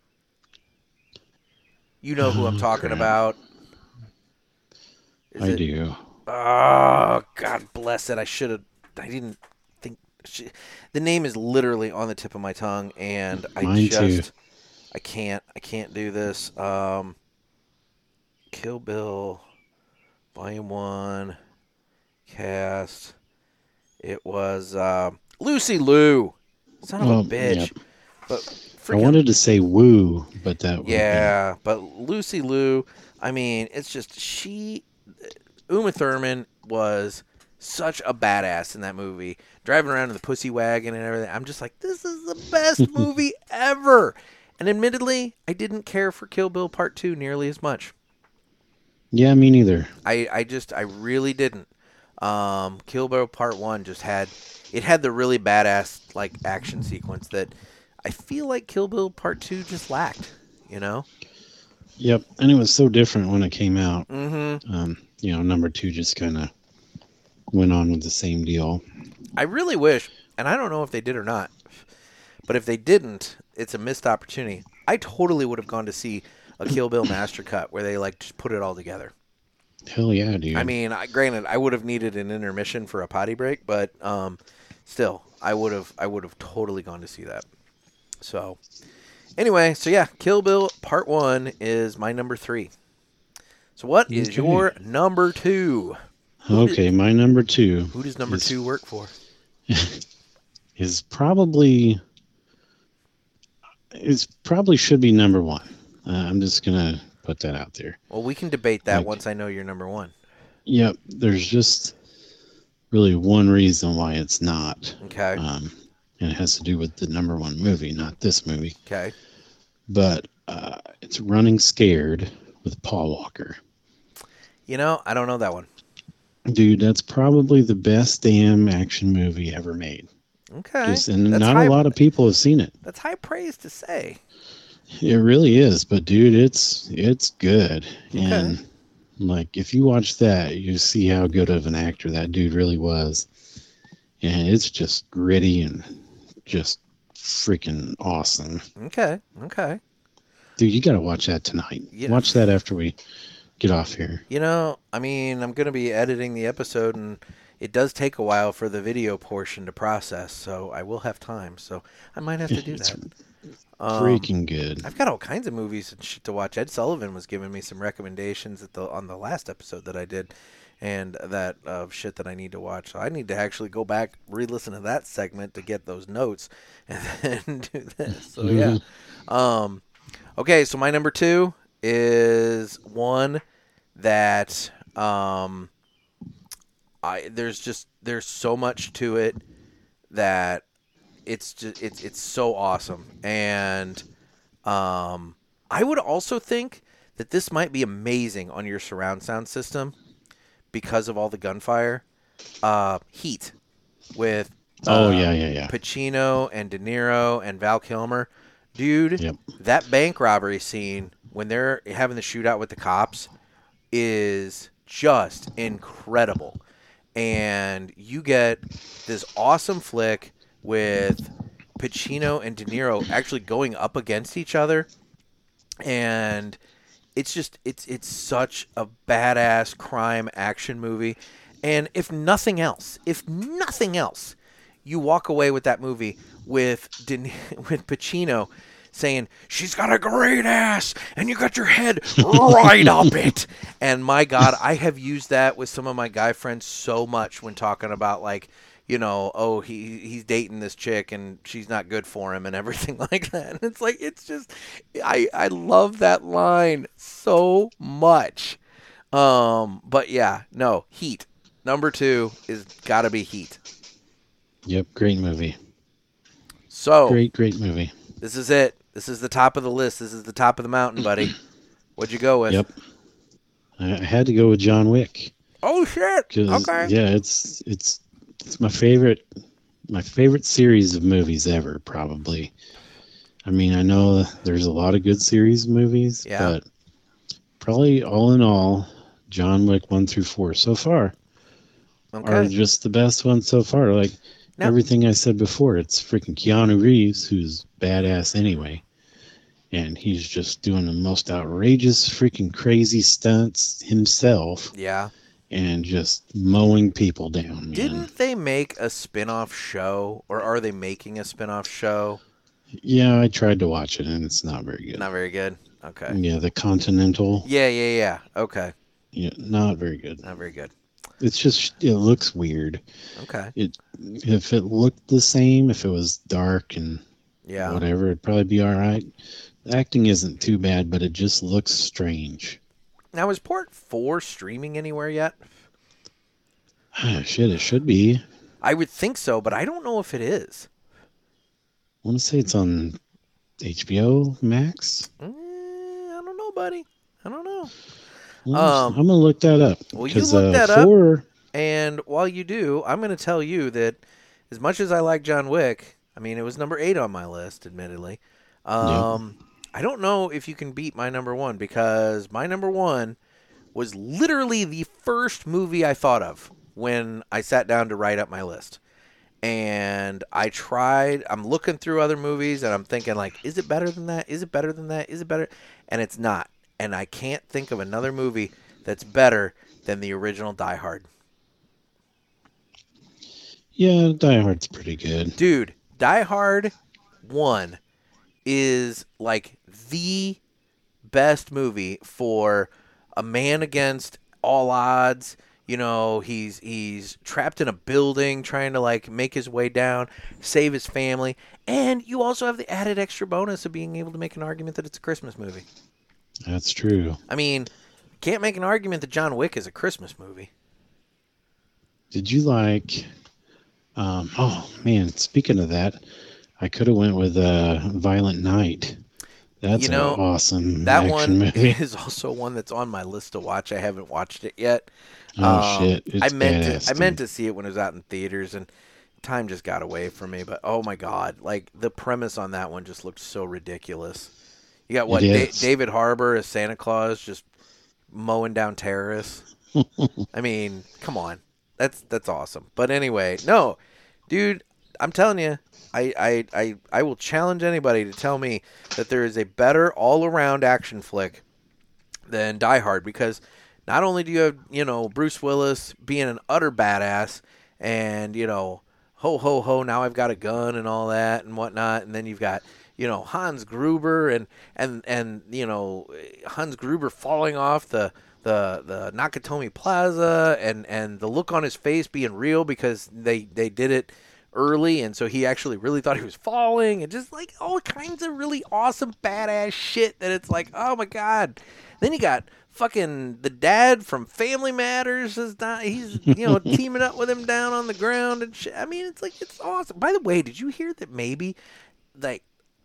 Speaker 2: You know who I'm
Speaker 3: Oh,
Speaker 2: talking
Speaker 3: crap.
Speaker 2: about. Is
Speaker 3: I
Speaker 2: it-
Speaker 3: do.
Speaker 2: Oh, God bless it. I should have. I didn't think. She, the name is literally on the tip of my tongue, and I
Speaker 3: Mine
Speaker 2: just.
Speaker 3: too.
Speaker 2: I can't. I can't do this. Um, Kill Bill, Volume One, cast. It was uh, Lucy Liu. Son of
Speaker 3: Well,
Speaker 2: a bitch.
Speaker 3: yep.
Speaker 2: But
Speaker 3: I
Speaker 2: freaking
Speaker 3: wanted to say woo, but that would
Speaker 2: yeah, but Lucy Liu, I mean, it's just she, Uma Thurman was such a badass in that movie, driving around in the pussy wagon and everything. I'm just like, this is the best movie ever. And admittedly, I didn't care for Kill Bill Part Two nearly as much.
Speaker 3: Yeah, me neither.
Speaker 2: I, I just, I really didn't. Um, Kill Bill Part One just had, it had the really badass like action sequence that I feel like Kill Bill Part Two just lacked. You know.
Speaker 3: Yep, and it was so different when it came out.
Speaker 2: Mm-hmm.
Speaker 3: Um, you know, number two just kind of went on with the same deal.
Speaker 2: I really wish, and I don't know if they did or not, but if they didn't, it's a missed opportunity. I totally would have gone to see a Kill Bill Master Cut where they like just put it all together.
Speaker 3: Hell yeah, dude.
Speaker 2: I mean, I, granted, I would have needed an intermission for a potty break, but um, still, I would have, I would have totally gone to see that. So, anyway, so yeah, Kill Bill Part One is my number three. So, what is
Speaker 3: Okay.
Speaker 2: your number two?
Speaker 3: Okay, my number two
Speaker 2: Who does number
Speaker 3: is,
Speaker 2: two work for?
Speaker 3: is probably is probably should be number one. Uh, I'm just gonna put that out there.
Speaker 2: Well, we can debate that
Speaker 3: Like-
Speaker 2: once I know you're number one.
Speaker 3: Yep, there's just really one reason why it's not,
Speaker 2: Okay.
Speaker 3: um, and it has to do with the number one movie, not this movie.
Speaker 2: Okay.
Speaker 3: But uh, it's Running Scared with Paul Walker.
Speaker 2: You know, I don't know that one.
Speaker 3: Dude, that's probably the best damn action movie ever made.
Speaker 2: Okay.
Speaker 3: Just, and
Speaker 2: That's
Speaker 3: not
Speaker 2: high-
Speaker 3: a lot of people have seen it.
Speaker 2: That's high praise to say.
Speaker 3: It really is, but dude, it's it's good. And like if you watch that, you see how good of an actor that dude really was. And it's just gritty and just freaking awesome.
Speaker 2: Okay. Okay.
Speaker 3: Dude, you got to watch that tonight.
Speaker 2: Yeah.
Speaker 3: Watch that after we get off here.
Speaker 2: You know, I mean, I'm going to be editing the episode, and it does take a while for the video portion to process, so I will have time. So I might have to do
Speaker 3: It's
Speaker 2: that. Um,
Speaker 3: Freaking good.
Speaker 2: I've got all kinds of movies and shit to watch. Ed Sullivan was giving me some recommendations at the on the last episode that I did, and that of shit that I need to watch. So I need to actually go back, re-listen to that segment to get those notes, and then do this. So yeah. Um, okay, so my number two is one that um, I there's just there's so much to it that it's just it's it's so awesome. And um, I would also think that this might be amazing on your surround sound system because of all the gunfire. Uh, Heat with
Speaker 3: Oh,
Speaker 2: uh,
Speaker 3: yeah, yeah, yeah.
Speaker 2: Pacino and De Niro and Val Kilmer. Dude,
Speaker 3: Yep.
Speaker 2: that bank robbery scene when they're having the shootout with the cops is just incredible. And you get this awesome flick with Pacino and De Niro actually going up against each other. And it's just, it's it's such a badass crime action movie. And if nothing else, if nothing else, you walk away with that movie with De, with Pacino saying, she's got a great ass, and you got your head right up it. And my God, I have used that with some of my guy friends so much when talking about, like, you know, oh, he he's dating this chick, and she's not good for him and everything like that. And it's like, it's just, I, I love that line so much. Um, but yeah, no, Heat. Number two is got to be Heat.
Speaker 3: Yep, great movie.
Speaker 2: So
Speaker 3: great, great movie.
Speaker 2: This is it. This is the top of the list. This is the top of the mountain, buddy. What'd you go with?
Speaker 3: Yep. I had to go with John Wick.
Speaker 2: Oh shit! Okay.
Speaker 3: Yeah, it's it's it's my favorite my favorite series of movies ever, probably. I mean, I know there's a lot of good series of movies,
Speaker 2: yeah.
Speaker 3: but probably all in all, John Wick one through four so far
Speaker 2: okay.
Speaker 3: are just the best ones so far. Like. Now, everything I said before, it's freaking Keanu Reeves, who's badass anyway. And he's just doing the most outrageous, freaking crazy stunts himself.
Speaker 2: Yeah.
Speaker 3: And just mowing people down, man.
Speaker 2: Didn't they make a spin-off show? Or are they making a spin-off show?
Speaker 3: Yeah, I tried to watch it, and it's not very good.
Speaker 2: Not very good? Okay.
Speaker 3: Yeah, the Continental.
Speaker 2: Yeah, yeah, yeah. Okay.
Speaker 3: Yeah, not very good.
Speaker 2: Not very good.
Speaker 3: It's just, it looks weird.
Speaker 2: Okay.
Speaker 3: It if it looked the same, if it was dark and
Speaker 2: yeah.
Speaker 3: whatever, it'd probably be all right. The acting isn't too bad, but it just looks strange.
Speaker 2: Now, is Port four streaming anywhere yet?
Speaker 3: Ah, shit, it should be.
Speaker 2: I would think so, but I don't know if it is.
Speaker 3: I want to say it's on H B O Max.
Speaker 2: Mm, I don't know, buddy. I don't know.
Speaker 3: Well,
Speaker 2: um,
Speaker 3: I'm gonna look that up.
Speaker 2: Well, you look
Speaker 3: uh,
Speaker 2: that
Speaker 3: four...
Speaker 2: up, and while you do, I'm going to tell you that as much as I like John Wick, I mean, it was number eight on my list, admittedly. Um, yeah. I don't know if you can beat my number one, because my number one was literally the first movie I thought of when I sat down to write up my list. And I tried, I'm looking through other movies, and I'm thinking, like, is it better than that? Is it better than that? Is it better? And it's not. And I can't think of another movie that's better than the original Die Hard.
Speaker 3: Yeah, Die Hard's pretty good.
Speaker 2: Dude, Die Hard one is like the best movie for a man against all odds. You know, he's he's trapped in a building trying to, like, make his way down, save his family. And you also have the added extra bonus of being able to make an argument that it's a Christmas movie.
Speaker 3: That's true.
Speaker 2: I mean, can't make an argument that John Wick is a Christmas movie.
Speaker 3: Did you like... Um, oh, man, speaking of that, I could have went with uh, Violent Night. That's
Speaker 2: you know,
Speaker 3: an awesome
Speaker 2: that
Speaker 3: action
Speaker 2: one
Speaker 3: movie.
Speaker 2: is also one that's on my list to watch. I haven't watched it yet.
Speaker 3: Oh,
Speaker 2: um,
Speaker 3: shit. It's
Speaker 2: I meant
Speaker 3: badass,
Speaker 2: to, I meant
Speaker 3: dude.
Speaker 2: to see it when it was out in theaters, and time just got away from me. But, oh, my God. Like, the premise on that one just looked so ridiculous. You got, what, da- David Harbour as Santa Claus just mowing down terrorists? I mean, come on. That's that's awesome. But anyway, no, dude, I'm telling you, I, I, I, I will challenge anybody to tell me that there is a better all-around action flick than Die Hard, because not only do you have, you know, Bruce Willis being an utter badass and, you know, ho, ho, ho, now I've got a gun and all that and whatnot, and then you've got, you know, Hans Gruber and, and, and you know, Hans Gruber falling off the the the Nakatomi Plaza, and, and the look on his face being real because they, they did it early, and so he actually really thought he was falling, and just like all kinds of really awesome badass shit that it's like, oh my God. Then you got fucking the dad from Family Matters is not, he's, you know, teaming up with him down on the ground and shit. I mean, it's like, it's awesome. By the way, did you hear that maybe, like,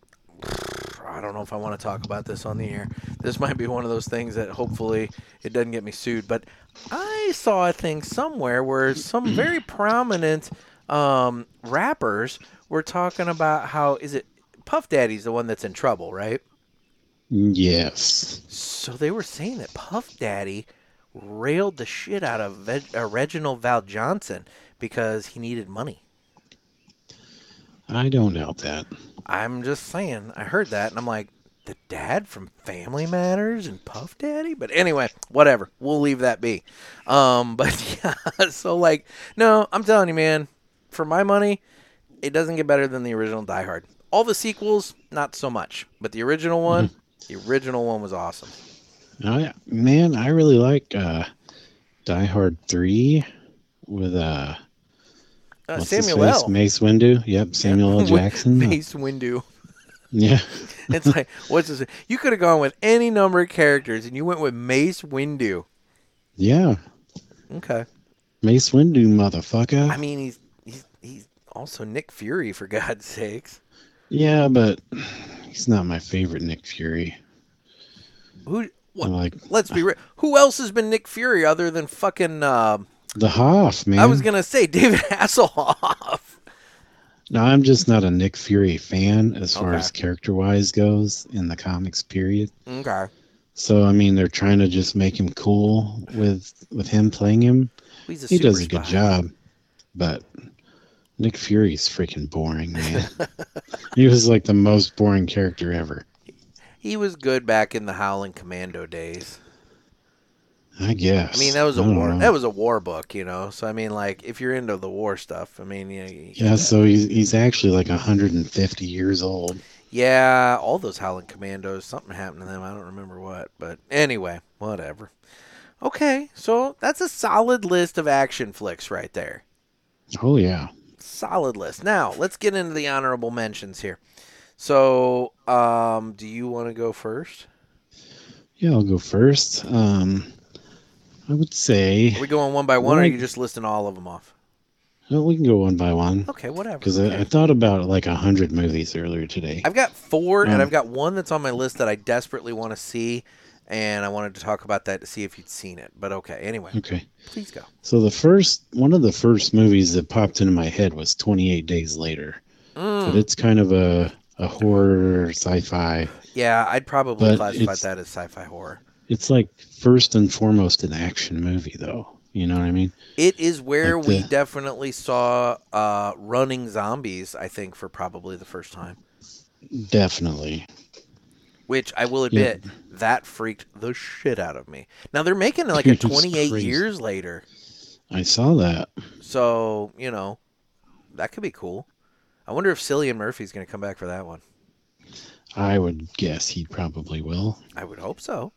Speaker 2: I don't know if I want to talk about this on the air. This might be one of those things that hopefully it doesn't get me sued. But I saw a thing somewhere where some very prominent um, rappers were talking about how, is it Puff Daddy's the one that's in trouble, right?
Speaker 3: Yes.
Speaker 2: So they were saying that Puff Daddy railed the shit out of Veg- uh, Reginald Val Johnson because he needed money.
Speaker 3: I don't doubt that.
Speaker 2: I'm just saying. I heard that, and I'm like, the dad from Family Matters and Puff Daddy? But anyway, whatever. We'll leave that be. Um, but yeah, so like, no, I'm telling you, man, for my money, it doesn't get better than the original Die Hard. All the sequels, not so much. But the original one, the original one was awesome.
Speaker 3: Oh, yeah. Man, I really like uh, Die Hard three with uh,
Speaker 2: Uh,
Speaker 3: what's his
Speaker 2: Samuel
Speaker 3: face?
Speaker 2: L.
Speaker 3: Mace Windu. Yep, Samuel L. Jackson.
Speaker 2: Mace Windu.
Speaker 3: Yeah.
Speaker 2: It's like, what's this? You could have gone with any number of characters, and you went with Mace Windu.
Speaker 3: Yeah.
Speaker 2: Okay.
Speaker 3: Mace Windu, motherfucker.
Speaker 2: I mean, he's he's he's also Nick Fury, for God's sakes.
Speaker 3: Yeah, but he's not my favorite Nick Fury.
Speaker 2: Who? What?
Speaker 3: I like
Speaker 2: Let's be real. Who else has been Nick Fury other than fucking? Uh,
Speaker 3: the Hoff, man.
Speaker 2: I was gonna say David Hasselhoff.
Speaker 3: No, I'm just not a Nick Fury fan as far
Speaker 2: Okay.
Speaker 3: as character-wise goes in the comics, period.
Speaker 2: Okay.
Speaker 3: So, I mean, they're trying to just make him cool with with him playing him.
Speaker 2: He's a
Speaker 3: He
Speaker 2: super
Speaker 3: does a good
Speaker 2: spy.
Speaker 3: job, but Nick Fury's freaking boring, man. He was like the most boring character ever.
Speaker 2: He was good back in the Howling Commando days.
Speaker 3: I guess.
Speaker 2: I mean, that was a
Speaker 3: I don't
Speaker 2: war.
Speaker 3: know.
Speaker 2: That was a war book, you know. So I mean, like, if you're into the war stuff, I mean, you know, you-
Speaker 3: Yeah, so he's he's actually like one hundred fifty years old.
Speaker 2: yeah, all those Howling Commandos, something happened to them. I don't remember what, but anyway, whatever. Okay, so that's a solid list of action flicks right there.
Speaker 3: Oh yeah.
Speaker 2: Solid list. Now let's get into the honorable mentions here. So, um, do you want to go first?
Speaker 3: Yeah, I'll go first. Um, I would say
Speaker 2: Are we going one by one, or are
Speaker 3: Well,
Speaker 2: you just listing all of them off?
Speaker 3: well, we can go one by one
Speaker 2: Okay, whatever.
Speaker 3: because
Speaker 2: Okay.
Speaker 3: I, I thought about like a hundred movies earlier today.
Speaker 2: I've got four, and
Speaker 3: Um,
Speaker 2: I've got one that's on my list that I desperately want to see, and I wanted to talk about that to see if you'd seen it. But okay, anyway,
Speaker 3: Okay,
Speaker 2: please go.
Speaker 3: so the first one of the first movies that popped into my head was twenty-eight Days Later,
Speaker 2: Mm.
Speaker 3: but it's kind of a a horror sci-fi.
Speaker 2: Yeah, I'd probably
Speaker 3: But
Speaker 2: classify
Speaker 3: it's-
Speaker 2: that as sci-fi horror.
Speaker 3: It's like first and foremost an action movie, though. You know what I mean?
Speaker 2: It is where
Speaker 3: Like
Speaker 2: we
Speaker 3: the-
Speaker 2: definitely saw uh, running zombies, I think, for probably the first time.
Speaker 3: Definitely.
Speaker 2: Which I will
Speaker 3: Yeah.
Speaker 2: admit, that freaked the shit out of me. Now they're making like a
Speaker 3: It's
Speaker 2: twenty-eight
Speaker 3: crazy.
Speaker 2: years later,
Speaker 3: I saw that.
Speaker 2: so you know that could be cool. I wonder if Cillian Murphy's going to come back for that one.
Speaker 3: I would guess he probably will.
Speaker 2: I would hope so.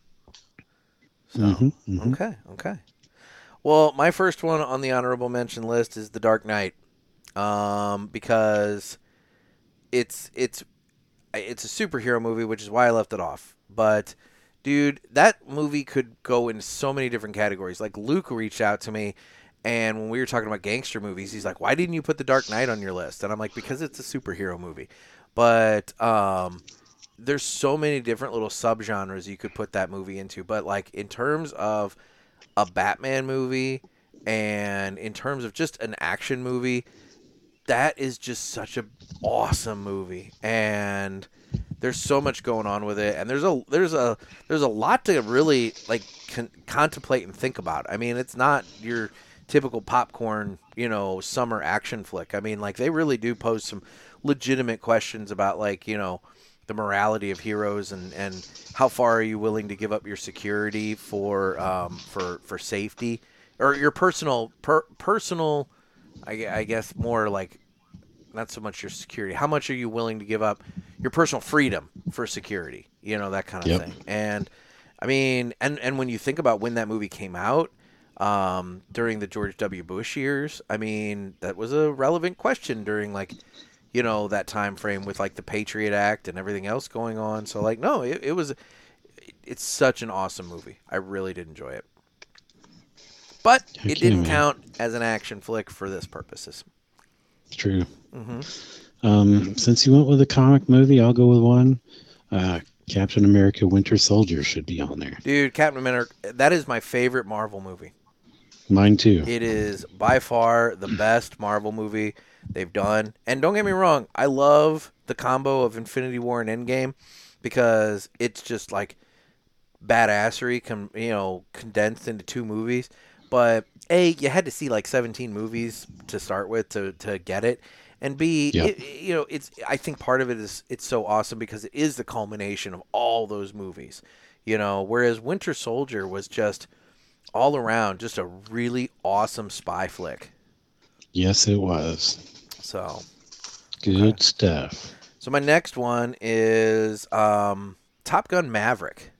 Speaker 2: So
Speaker 3: Mhm, mhm.
Speaker 2: okay, okay. Well, my first one on the honorable mention list is The Dark Knight, um, because it's it's it's a superhero movie, which is why I left it off. But dude, that movie could go in so many different categories. Like Luke reached out to me, and when we were talking about gangster movies, he's like, "Why didn't you put The Dark Knight on your list?" And I'm like, "Because it's a superhero movie." But um, there's so many different little subgenres you could put that movie into. But like in terms of a Batman movie and in terms of just an action movie, that is just such a awesome movie. And there's so much going on with it, and there's a there's a there's a lot to really like con- contemplate and think about. I mean, it's not your typical popcorn, you know, summer action flick. I mean, like they really do pose some legitimate questions about like, you know, the morality of heroes and, and how far are you willing to give up your security for um, for for safety or your personal per, personal I, gue- I guess more like not so much your security. How much are you willing to give up your personal freedom for security? You know, that kind of
Speaker 3: Yep.
Speaker 2: thing. And I mean, and, and when you think about when that movie came out, um, during the George W. Bush years, I mean, that was a relevant question during like, you know, that time frame with like the Patriot Act and everything else going on. So like, no, it, it was, it's such an awesome movie. I really did enjoy it. But
Speaker 3: Heck
Speaker 2: it
Speaker 3: yeah,
Speaker 2: didn't
Speaker 3: man.
Speaker 2: count as an action flick for this purposes.
Speaker 3: True.
Speaker 2: hmm
Speaker 3: Um, since you went with a comic movie, I'll go with one. Uh, Captain America: Winter Soldier should be on there.
Speaker 2: Dude, Captain America, that is my favorite Marvel movie.
Speaker 3: Mine too.
Speaker 2: It is by far the best Marvel movie they've done. And don't get me wrong, I love the combo of Infinity War and Endgame because it's just like badassery, com, you know, condensed into two movies. But A, you had to see like seventeen movies to start with to, to get it. And B,
Speaker 3: Yep.
Speaker 2: it, you know, it's. I think part of it is it's so awesome because it is the culmination of all those movies. You know, whereas Winter Soldier was just all around just a really awesome spy flick.
Speaker 3: Yes, it was.
Speaker 2: So
Speaker 3: Good
Speaker 2: okay.
Speaker 3: stuff.
Speaker 2: So my next one is um, Top Gun Maverick.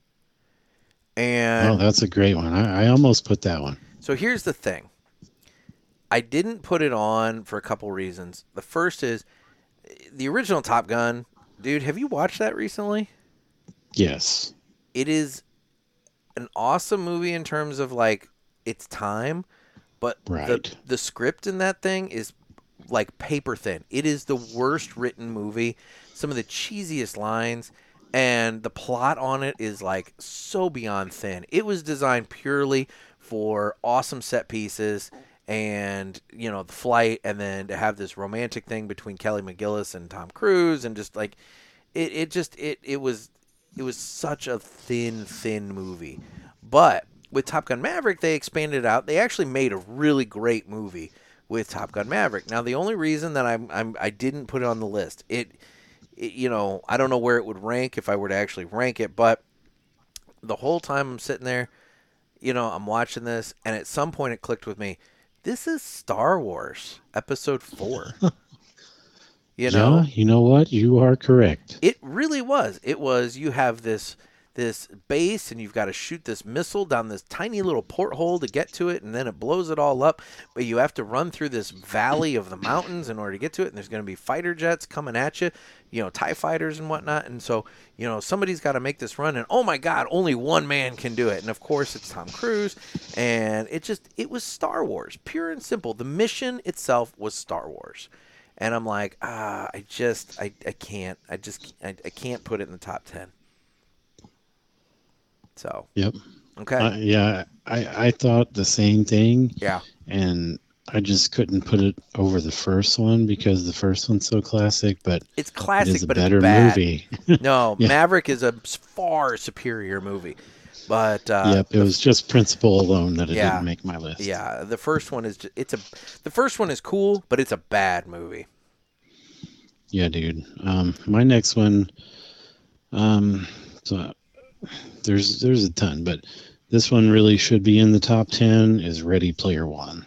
Speaker 2: And
Speaker 3: oh, that's a great one. I, I almost put that one.
Speaker 2: So here's the thing. I didn't put it on for a couple reasons. The first is the original Top Gun. Dude, have you watched that recently?
Speaker 3: Yes.
Speaker 2: It is an awesome movie in terms of like its time, but
Speaker 3: right.
Speaker 2: the the script in that thing is like paper thin. It is the worst written movie. Some of the cheesiest lines, and the plot on it is like so beyond thin. It was designed purely for awesome set pieces and, you know, the flight, and then to have this romantic thing between Kelly McGillis and Tom Cruise, and just like it, it just it it was it was such a thin, thin movie. But with Top Gun Maverick, they expanded it out. They actually made a really great movie with Top Gun Maverick. Now, the only reason that I'm, I'm I didn't put it on the list, it, it you know, I don't know where it would rank if I were to actually rank it, but the whole time I'm sitting there, you know, I'm watching this, and at some point it clicked with me. This is Star Wars Episode four. You know?
Speaker 3: Yeah, you know what? You are correct.
Speaker 2: It really was. It was, you have this this base, and you've got to shoot this missile down this tiny little porthole to get to it, and then it blows it all up. But you have to run through this valley of the mountains in order to get to it, and there's going to be fighter jets coming at you, you know, TIE fighters and whatnot. And so, you know, somebody's got to make this run, and oh my God, only one man can do it. And of course, it's Tom Cruise, and it just, it was Star Wars, pure and simple. The mission itself was Star Wars. And I'm like, ah, I just, I, I can't, I just, I, I can't put it in the top ten. So.
Speaker 3: Yep.
Speaker 2: Okay.
Speaker 3: Uh, yeah, I, I thought the same thing.
Speaker 2: Yeah.
Speaker 3: And I just couldn't put it over the first one because the first one's so classic, but
Speaker 2: it's classic,
Speaker 3: it is a
Speaker 2: but
Speaker 3: better
Speaker 2: it's bad.
Speaker 3: movie.
Speaker 2: No,
Speaker 3: yeah.
Speaker 2: Maverick is a far superior movie. But uh,
Speaker 3: yep, it was just principle alone that it
Speaker 2: yeah,
Speaker 3: didn't make my list.
Speaker 2: Yeah, the first one is just, it's a the first one is cool, but it's a bad movie.
Speaker 3: Yeah, dude. Um, my next one, um, so there's there's a ton, but this one really should be in the top ten. Is Ready Player One.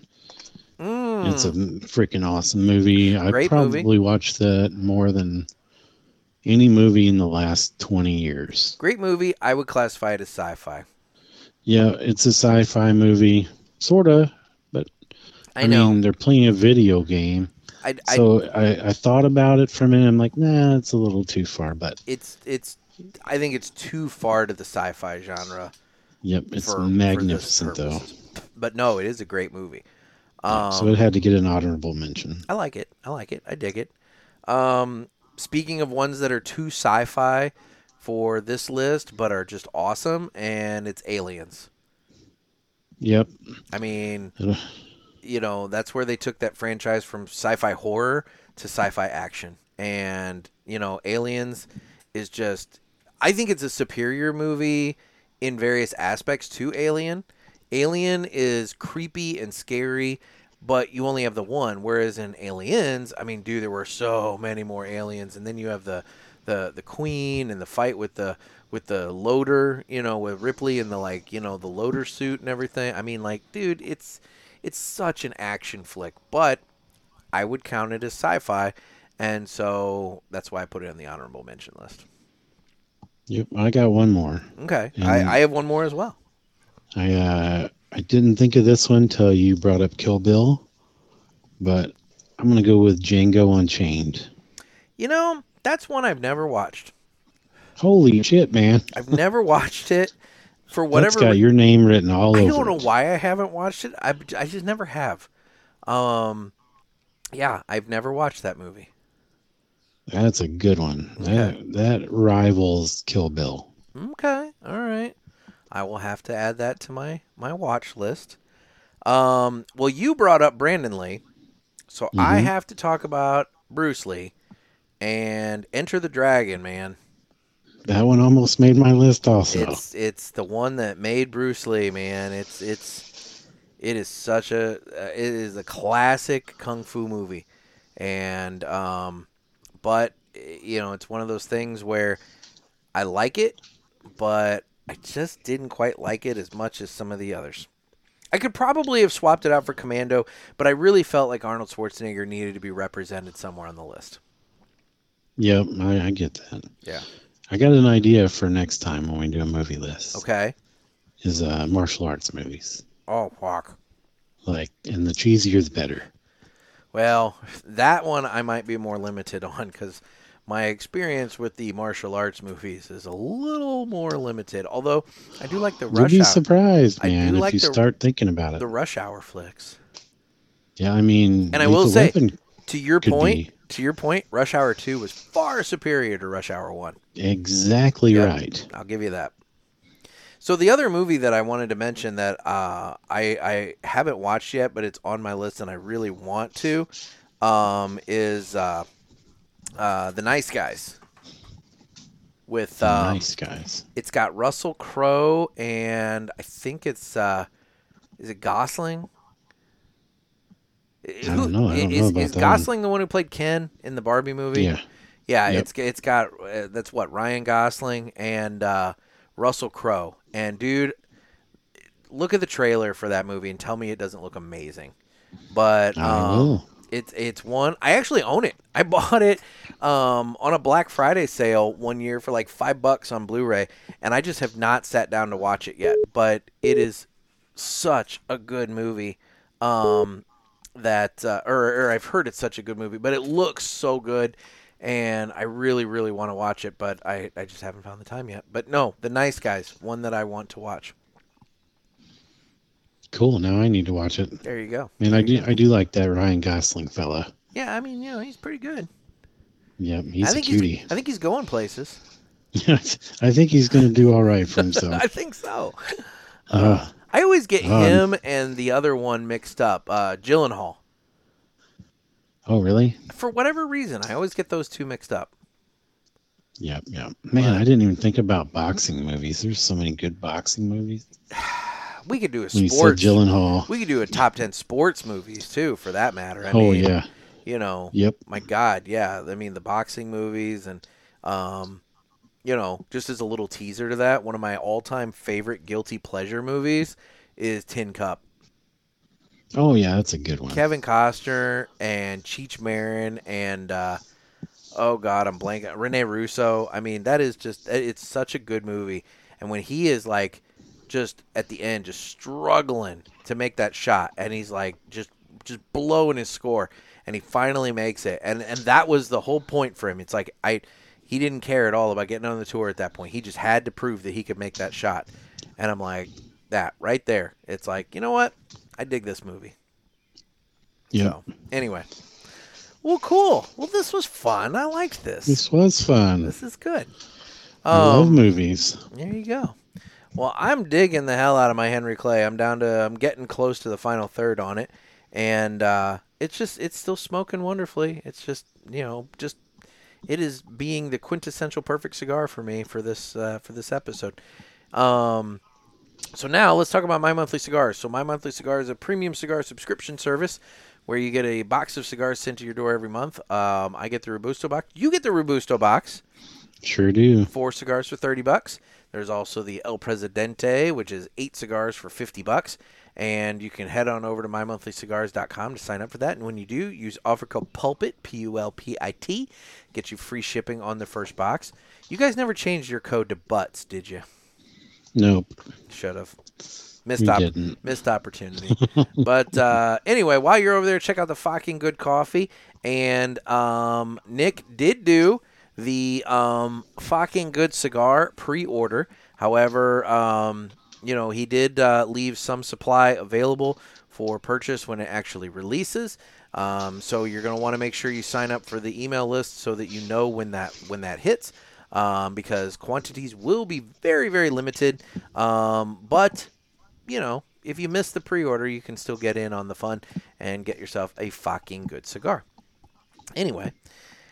Speaker 2: Mm.
Speaker 3: It's a freaking awesome movie. I
Speaker 2: Great
Speaker 3: probably
Speaker 2: movie.
Speaker 3: watched that more than any movie in the last twenty years.
Speaker 2: Great movie. I would classify it as sci-fi.
Speaker 3: Yeah, it's a sci-fi movie, sorta, but
Speaker 2: I,
Speaker 3: I,
Speaker 2: know.
Speaker 3: mean they're playing a video game.
Speaker 2: I, I,
Speaker 3: so I, I thought about it for a minute. I'm like, nah, it's a little too far, but
Speaker 2: it's it's. I think it's too far to the sci-fi genre.
Speaker 3: Yep, it's
Speaker 2: for,
Speaker 3: magnificent
Speaker 2: for
Speaker 3: though.
Speaker 2: But no, it is a great movie. Um,
Speaker 3: Yeah, so it had to get an honorable mention.
Speaker 2: I like it. I like it. I dig it. Um, speaking of ones that are too sci-fi for this list, but are just awesome, and it's Aliens.
Speaker 3: Yep.
Speaker 2: I mean, you know, that's where they took that franchise from sci-fi horror to sci-fi action. And, you know, Aliens is just, I think it's a superior movie in various aspects to Alien. Alien is creepy and scary, but you only have the one. Whereas in Aliens, I mean, dude, there were so many more aliens. And then you have the, the, the Queen and the fight with the with the loader, you know, with Ripley and the, like, you know, the loader suit and everything. I mean, like, dude, it's it's such an action flick. But I would count it as sci-fi, and so that's why I put it on the honorable mention list.
Speaker 3: Yep, I got one more.
Speaker 2: Okay,
Speaker 3: And
Speaker 2: I, I have one more as well.
Speaker 3: I uh, I didn't think of this one till you brought up Kill Bill, but I'm gonna go with Django Unchained.
Speaker 2: You know, that's one I've never watched.
Speaker 3: Holy shit, man!
Speaker 2: I've never watched it for whatever.
Speaker 3: That's got your name written all
Speaker 2: I
Speaker 3: over.
Speaker 2: I don't know
Speaker 3: it.
Speaker 2: why I haven't watched it. I, I just never have. Um, yeah, I've never watched that movie.
Speaker 3: That's a good one.
Speaker 2: Okay.
Speaker 3: That that rivals Kill Bill.
Speaker 2: Okay, all right. I will have to add that to my, my watch list. Um, well, you brought up Brandon Lee, so mm-hmm. I have to talk about Bruce Lee and Enter the Dragon, man.
Speaker 3: That one almost made my list also.
Speaker 2: It's it's the one that made Bruce Lee, man. It's it's it is such a uh, it is a classic kung fu movie, and um, but you know it's one of those things where I like it, but I just didn't quite like it as much as some of the others. I could probably have swapped it out for Commando, but I really felt like Arnold Schwarzenegger needed to be represented somewhere on the list.
Speaker 3: Yep, I, I get that.
Speaker 2: Yeah.
Speaker 3: I got an idea for next time when we do a movie list.
Speaker 2: Okay.
Speaker 3: Is uh, martial arts movies.
Speaker 2: Oh, fuck.
Speaker 3: Like, and the cheesier the better.
Speaker 2: Well, that one I might be more limited on because my experience with the martial arts movies is a little more limited. Although I do like the
Speaker 3: You'll
Speaker 2: Rush
Speaker 3: be
Speaker 2: Hour.
Speaker 3: surprised, man,
Speaker 2: I do
Speaker 3: if
Speaker 2: like
Speaker 3: you
Speaker 2: the,
Speaker 3: start thinking about it.
Speaker 2: The Rush Hour flicks.
Speaker 3: Yeah, I mean,
Speaker 2: and I will say,
Speaker 3: Weapon
Speaker 2: to your
Speaker 3: could
Speaker 2: point,
Speaker 3: be.
Speaker 2: to your point, Rush Hour two was far superior to Rush Hour one.
Speaker 3: Exactly
Speaker 2: Yep,
Speaker 3: right.
Speaker 2: I'll give you that. So the other movie that I wanted to mention that uh, I, I haven't watched yet, but it's on my list and I really want to, um, is uh, uh, The Nice Guys. With
Speaker 3: The
Speaker 2: um,
Speaker 3: Nice Guys.
Speaker 2: It's got Russell Crowe and I think it's uh, is it Gosling?
Speaker 3: I don't know. I don't
Speaker 2: is,
Speaker 3: know about
Speaker 2: is
Speaker 3: that
Speaker 2: Gosling
Speaker 3: one.
Speaker 2: the one who played Ken in the Barbie movie?
Speaker 3: Yeah.
Speaker 2: Yeah,
Speaker 3: Yep.
Speaker 2: it's it's got uh, that's what Ryan Gosling and uh, Russell Crowe. And dude, look at the trailer for that movie and tell me it doesn't look amazing. But
Speaker 3: I
Speaker 2: um,
Speaker 3: will.
Speaker 2: it's it's one I actually own it. I bought it um, on a Black Friday sale one year for like five bucks on Blu-ray, and I just have not sat down to watch it yet. But it is such a good movie. Um, that uh, or, or I've heard it's such a good movie, but it looks so good. And I really, really want to watch it, but I, I just haven't found the time yet. But no, The Nice Guys, one that I want to watch.
Speaker 3: Cool. Now I need to watch it.
Speaker 2: There you go.
Speaker 3: Man, I do I do like that Ryan Gosling fella.
Speaker 2: Yeah, I mean, you know, he's pretty good.
Speaker 3: Yep, he's
Speaker 2: I think
Speaker 3: a cutie.
Speaker 2: He's, I think he's going places.
Speaker 3: I think he's going to do all right for himself.
Speaker 2: I think so.
Speaker 3: Uh,
Speaker 2: I always get
Speaker 3: um,
Speaker 2: him and the other one mixed up, uh, Gyllenhaal.
Speaker 3: Oh, really?
Speaker 2: For whatever reason, I always get those two mixed up.
Speaker 3: Yep, yep. Man, I didn't even think about boxing movies. There's so many good boxing movies.
Speaker 2: We could do a
Speaker 3: When you said
Speaker 2: sports.
Speaker 3: Gyllenhaal.
Speaker 2: We could do a top ten sports movies too, for that matter. I
Speaker 3: Oh,
Speaker 2: mean,
Speaker 3: yeah.
Speaker 2: You know.
Speaker 3: Yep.
Speaker 2: My God, yeah. I mean, the boxing movies and, um, you know, just as a little teaser to that, one of my all-time favorite guilty pleasure movies is Tin Cup.
Speaker 3: Oh, yeah, that's a good one.
Speaker 2: Kevin Costner and Cheech Marin and, uh, oh, God, I'm blanking. Rene Russo. I mean, that is just, it's such a good movie. And when he is, like, just at the end, just struggling to make that shot, and he's, like, just just blowing his score, and he finally makes it. And and that was the whole point for him. It's like, I he didn't care at all about getting on the tour at that point. He just had to prove that he could make that shot. And I'm like, that right there. It's like, you know what? I dig this movie.
Speaker 3: Yeah.
Speaker 2: So, anyway. Well, cool. Well, this was fun. I liked this.
Speaker 3: This was fun.
Speaker 2: This is good.
Speaker 3: I love
Speaker 2: Um,
Speaker 3: movies.
Speaker 2: There you go. Well, I'm digging the hell out of my Henry Clay. I'm down to, I'm getting close to the final third on it. And uh, it's just, it's still smoking wonderfully. It's just, you know, just, it is being the quintessential perfect cigar for me for this, uh, for this episode. Um, so now let's talk about My Monthly Cigars. So My Monthly Cigar is a premium cigar subscription service where you get a box of cigars sent to your door every month. Um, I get the Robusto box. You get the Robusto box.
Speaker 3: Sure do.
Speaker 2: Four cigars for thirty bucks. There's also the El Presidente, which is eight cigars for fifty bucks. And you can head on over to my monthly cigars dot com to sign up for that. And when you do, use offer code PULPIT, P U L P I T. Get you free shipping on the first box. You guys never changed your code to BUTTS, did you?
Speaker 3: Nope.
Speaker 2: Should have. Missed,
Speaker 3: We
Speaker 2: op-
Speaker 3: didn't.
Speaker 2: missed opportunity. But uh, anyway, while you're over there, check out the fucking good coffee. And um, Nick did do the um, fucking good cigar pre-order. However, um, you know, he did uh, leave some supply available for purchase when it actually releases. Um, so you're going to want to make sure you sign up for the email list so that you know when that when that hits. Um, because quantities will be very, very limited. Um, but, you know, if you miss the pre-order, you can still get in on the fun and get yourself a fucking good cigar. Anyway,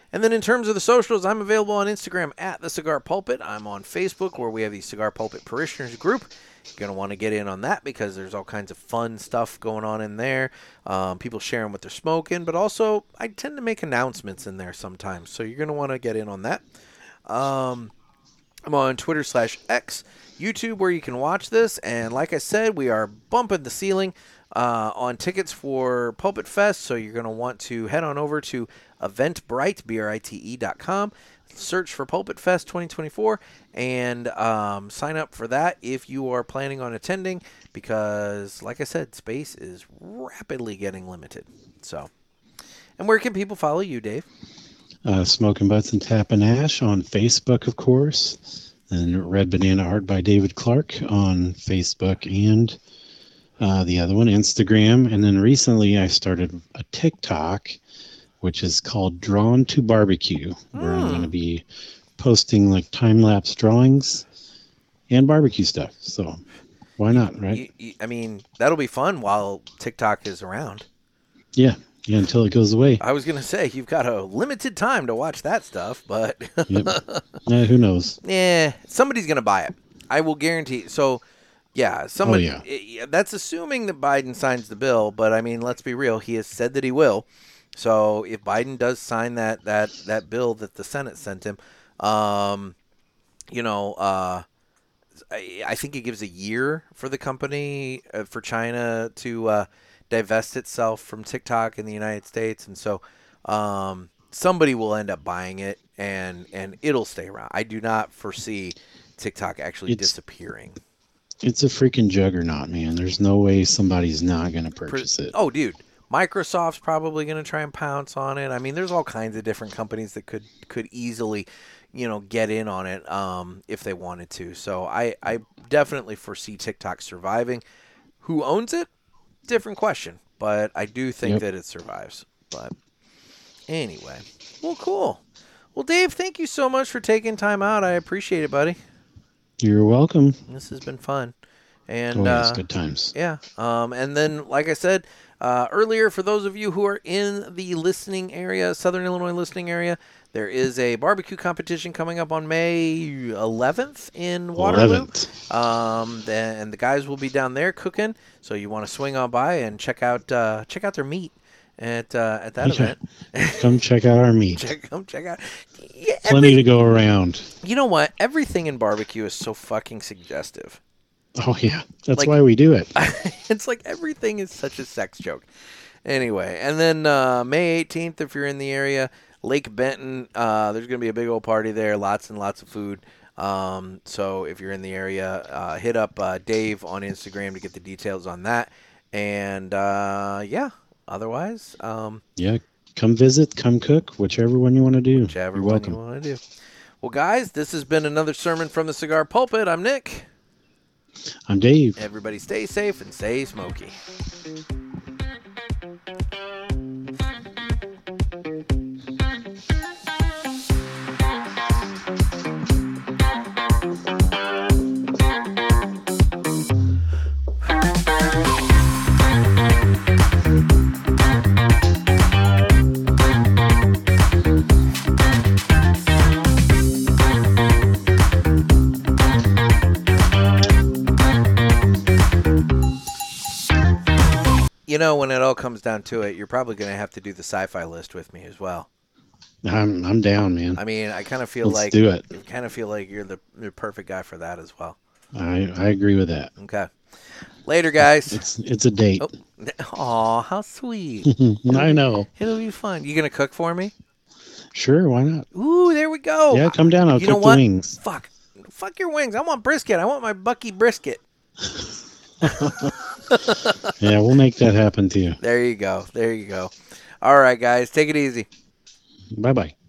Speaker 2: And then in terms of the socials, I'm available on Instagram at The Cigar Pulpit. I'm on Facebook, where we have the Cigar Pulpit Parishioners group. You're going to want to get in on that because there's all kinds of fun stuff going on in there. Um, people sharing what they're smoking, but also I tend to make announcements in there sometimes. So you're going to want to get in on that. Um, I'm on Twitter slash X, YouTube, where you can watch this. And like I said, we are bumping the ceiling uh, on tickets for Pulpit Fest. So you're going to want to head on over to Eventbrite, B R I T E dot com. Search for Pulpit Fest twenty twenty-four and um, sign up for that if you are planning on attending, because like I said, space is rapidly getting limited. So, and where can people follow you, Dave?
Speaker 3: Uh, Smoking Butts and Tapping Ash on Facebook, of course, and Red Banana Art by David Clark on Facebook and uh, the other one, Instagram. And then recently I started a TikTok, which is called Drawn to Barbecue, where mm. I'm going to be posting like time-lapse drawings and barbecue stuff. So why not, right?
Speaker 2: You, you, I mean, that'll be fun while TikTok is around.
Speaker 3: Yeah, yeah, until it goes away.
Speaker 2: I was going to say, you've got a limited time to watch that stuff, but...
Speaker 3: Yep. Yeah, who knows?
Speaker 2: Yeah, somebody's going to buy it. I will guarantee. So, yeah, somebody.
Speaker 3: Oh, yeah.
Speaker 2: It, that's assuming that Biden signs the bill, but I mean, let's be real. He has said that he will. So if Biden does sign that, that, that bill that the Senate sent him, um, you know, uh, I, I think it gives a year for the company, uh, for China to uh, divest itself from TikTok in the United States. And so um, somebody will end up buying it, and, and it'll stay around. I do not foresee TikTok actually it's, disappearing.
Speaker 3: It's a freaking juggernaut, man. There's no way somebody's not going to purchase it.
Speaker 2: Oh, dude. Microsoft's probably going to try and pounce on it. I mean, there's all kinds of different companies that could, could easily, you know, get in on it um, if they wanted to. So I, I definitely foresee TikTok surviving. Who owns it? Different question. But I do think yep. that it survives. But anyway. Well, cool. Well, Dave, thank you so much for taking time out. I appreciate it, buddy.
Speaker 3: You're welcome.
Speaker 2: This has been fun. And
Speaker 3: oh, yes,
Speaker 2: uh,
Speaker 3: good times.
Speaker 2: Yeah. Um, and then, like I said, Uh, earlier, for those of you who are in the listening area, Southern Illinois listening area, there is a barbecue competition coming up on May eleventh in Waterloo. eleventh. Um, and the guys will be down there cooking, so you want to swing on by and check out uh, check out their meat at uh, at that
Speaker 3: yeah.
Speaker 2: event.
Speaker 3: Come check out our meat.
Speaker 2: check, come check out. Yeah, every,
Speaker 3: Plenty to go around.
Speaker 2: You know what? Everything in barbecue is so fucking suggestive.
Speaker 3: Oh, yeah. That's
Speaker 2: like,
Speaker 3: why we do it.
Speaker 2: It's like everything is such a sex joke. Anyway, and then uh, May eighteenth, if you're in the area, Lake Benton, uh, there's going to be a big old party there, lots and lots of food. Um, so if you're in the area, uh, hit up uh, Dave on Instagram to get the details on that. And, uh, yeah, otherwise. Um,
Speaker 3: yeah, come visit, come cook, whichever one you want to do.
Speaker 2: Whichever
Speaker 3: you're
Speaker 2: one
Speaker 3: welcome.
Speaker 2: you want to do. Well, guys, this has been another sermon from the Cigar Pulpit. I'm Nick.
Speaker 3: I'm Dave.
Speaker 2: Everybody stay safe and stay smoky. You know, when it all comes down to it, you're probably going to have to do the sci-fi list with me as well.
Speaker 3: I'm I'm down, man.
Speaker 2: I mean, I kind of feel
Speaker 3: Let's
Speaker 2: like
Speaker 3: do it.
Speaker 2: I kind of feel like you're the the perfect guy for that as well.
Speaker 3: I I agree with that.
Speaker 2: Okay. Later, guys.
Speaker 3: It's it's a date.
Speaker 2: Oh, aw, how sweet.
Speaker 3: I know.
Speaker 2: It'll be fun. You gonna cook for me?
Speaker 3: Sure, why not?
Speaker 2: Ooh, there we go.
Speaker 3: Yeah, come down. I'll
Speaker 2: you
Speaker 3: cook
Speaker 2: know what?
Speaker 3: the wings.
Speaker 2: Fuck, fuck your wings. I want brisket. I want my Bucky brisket.
Speaker 3: Yeah, we'll make that happen to you.
Speaker 2: There you go. There you go. All right, guys. Take it easy.
Speaker 3: Bye-bye.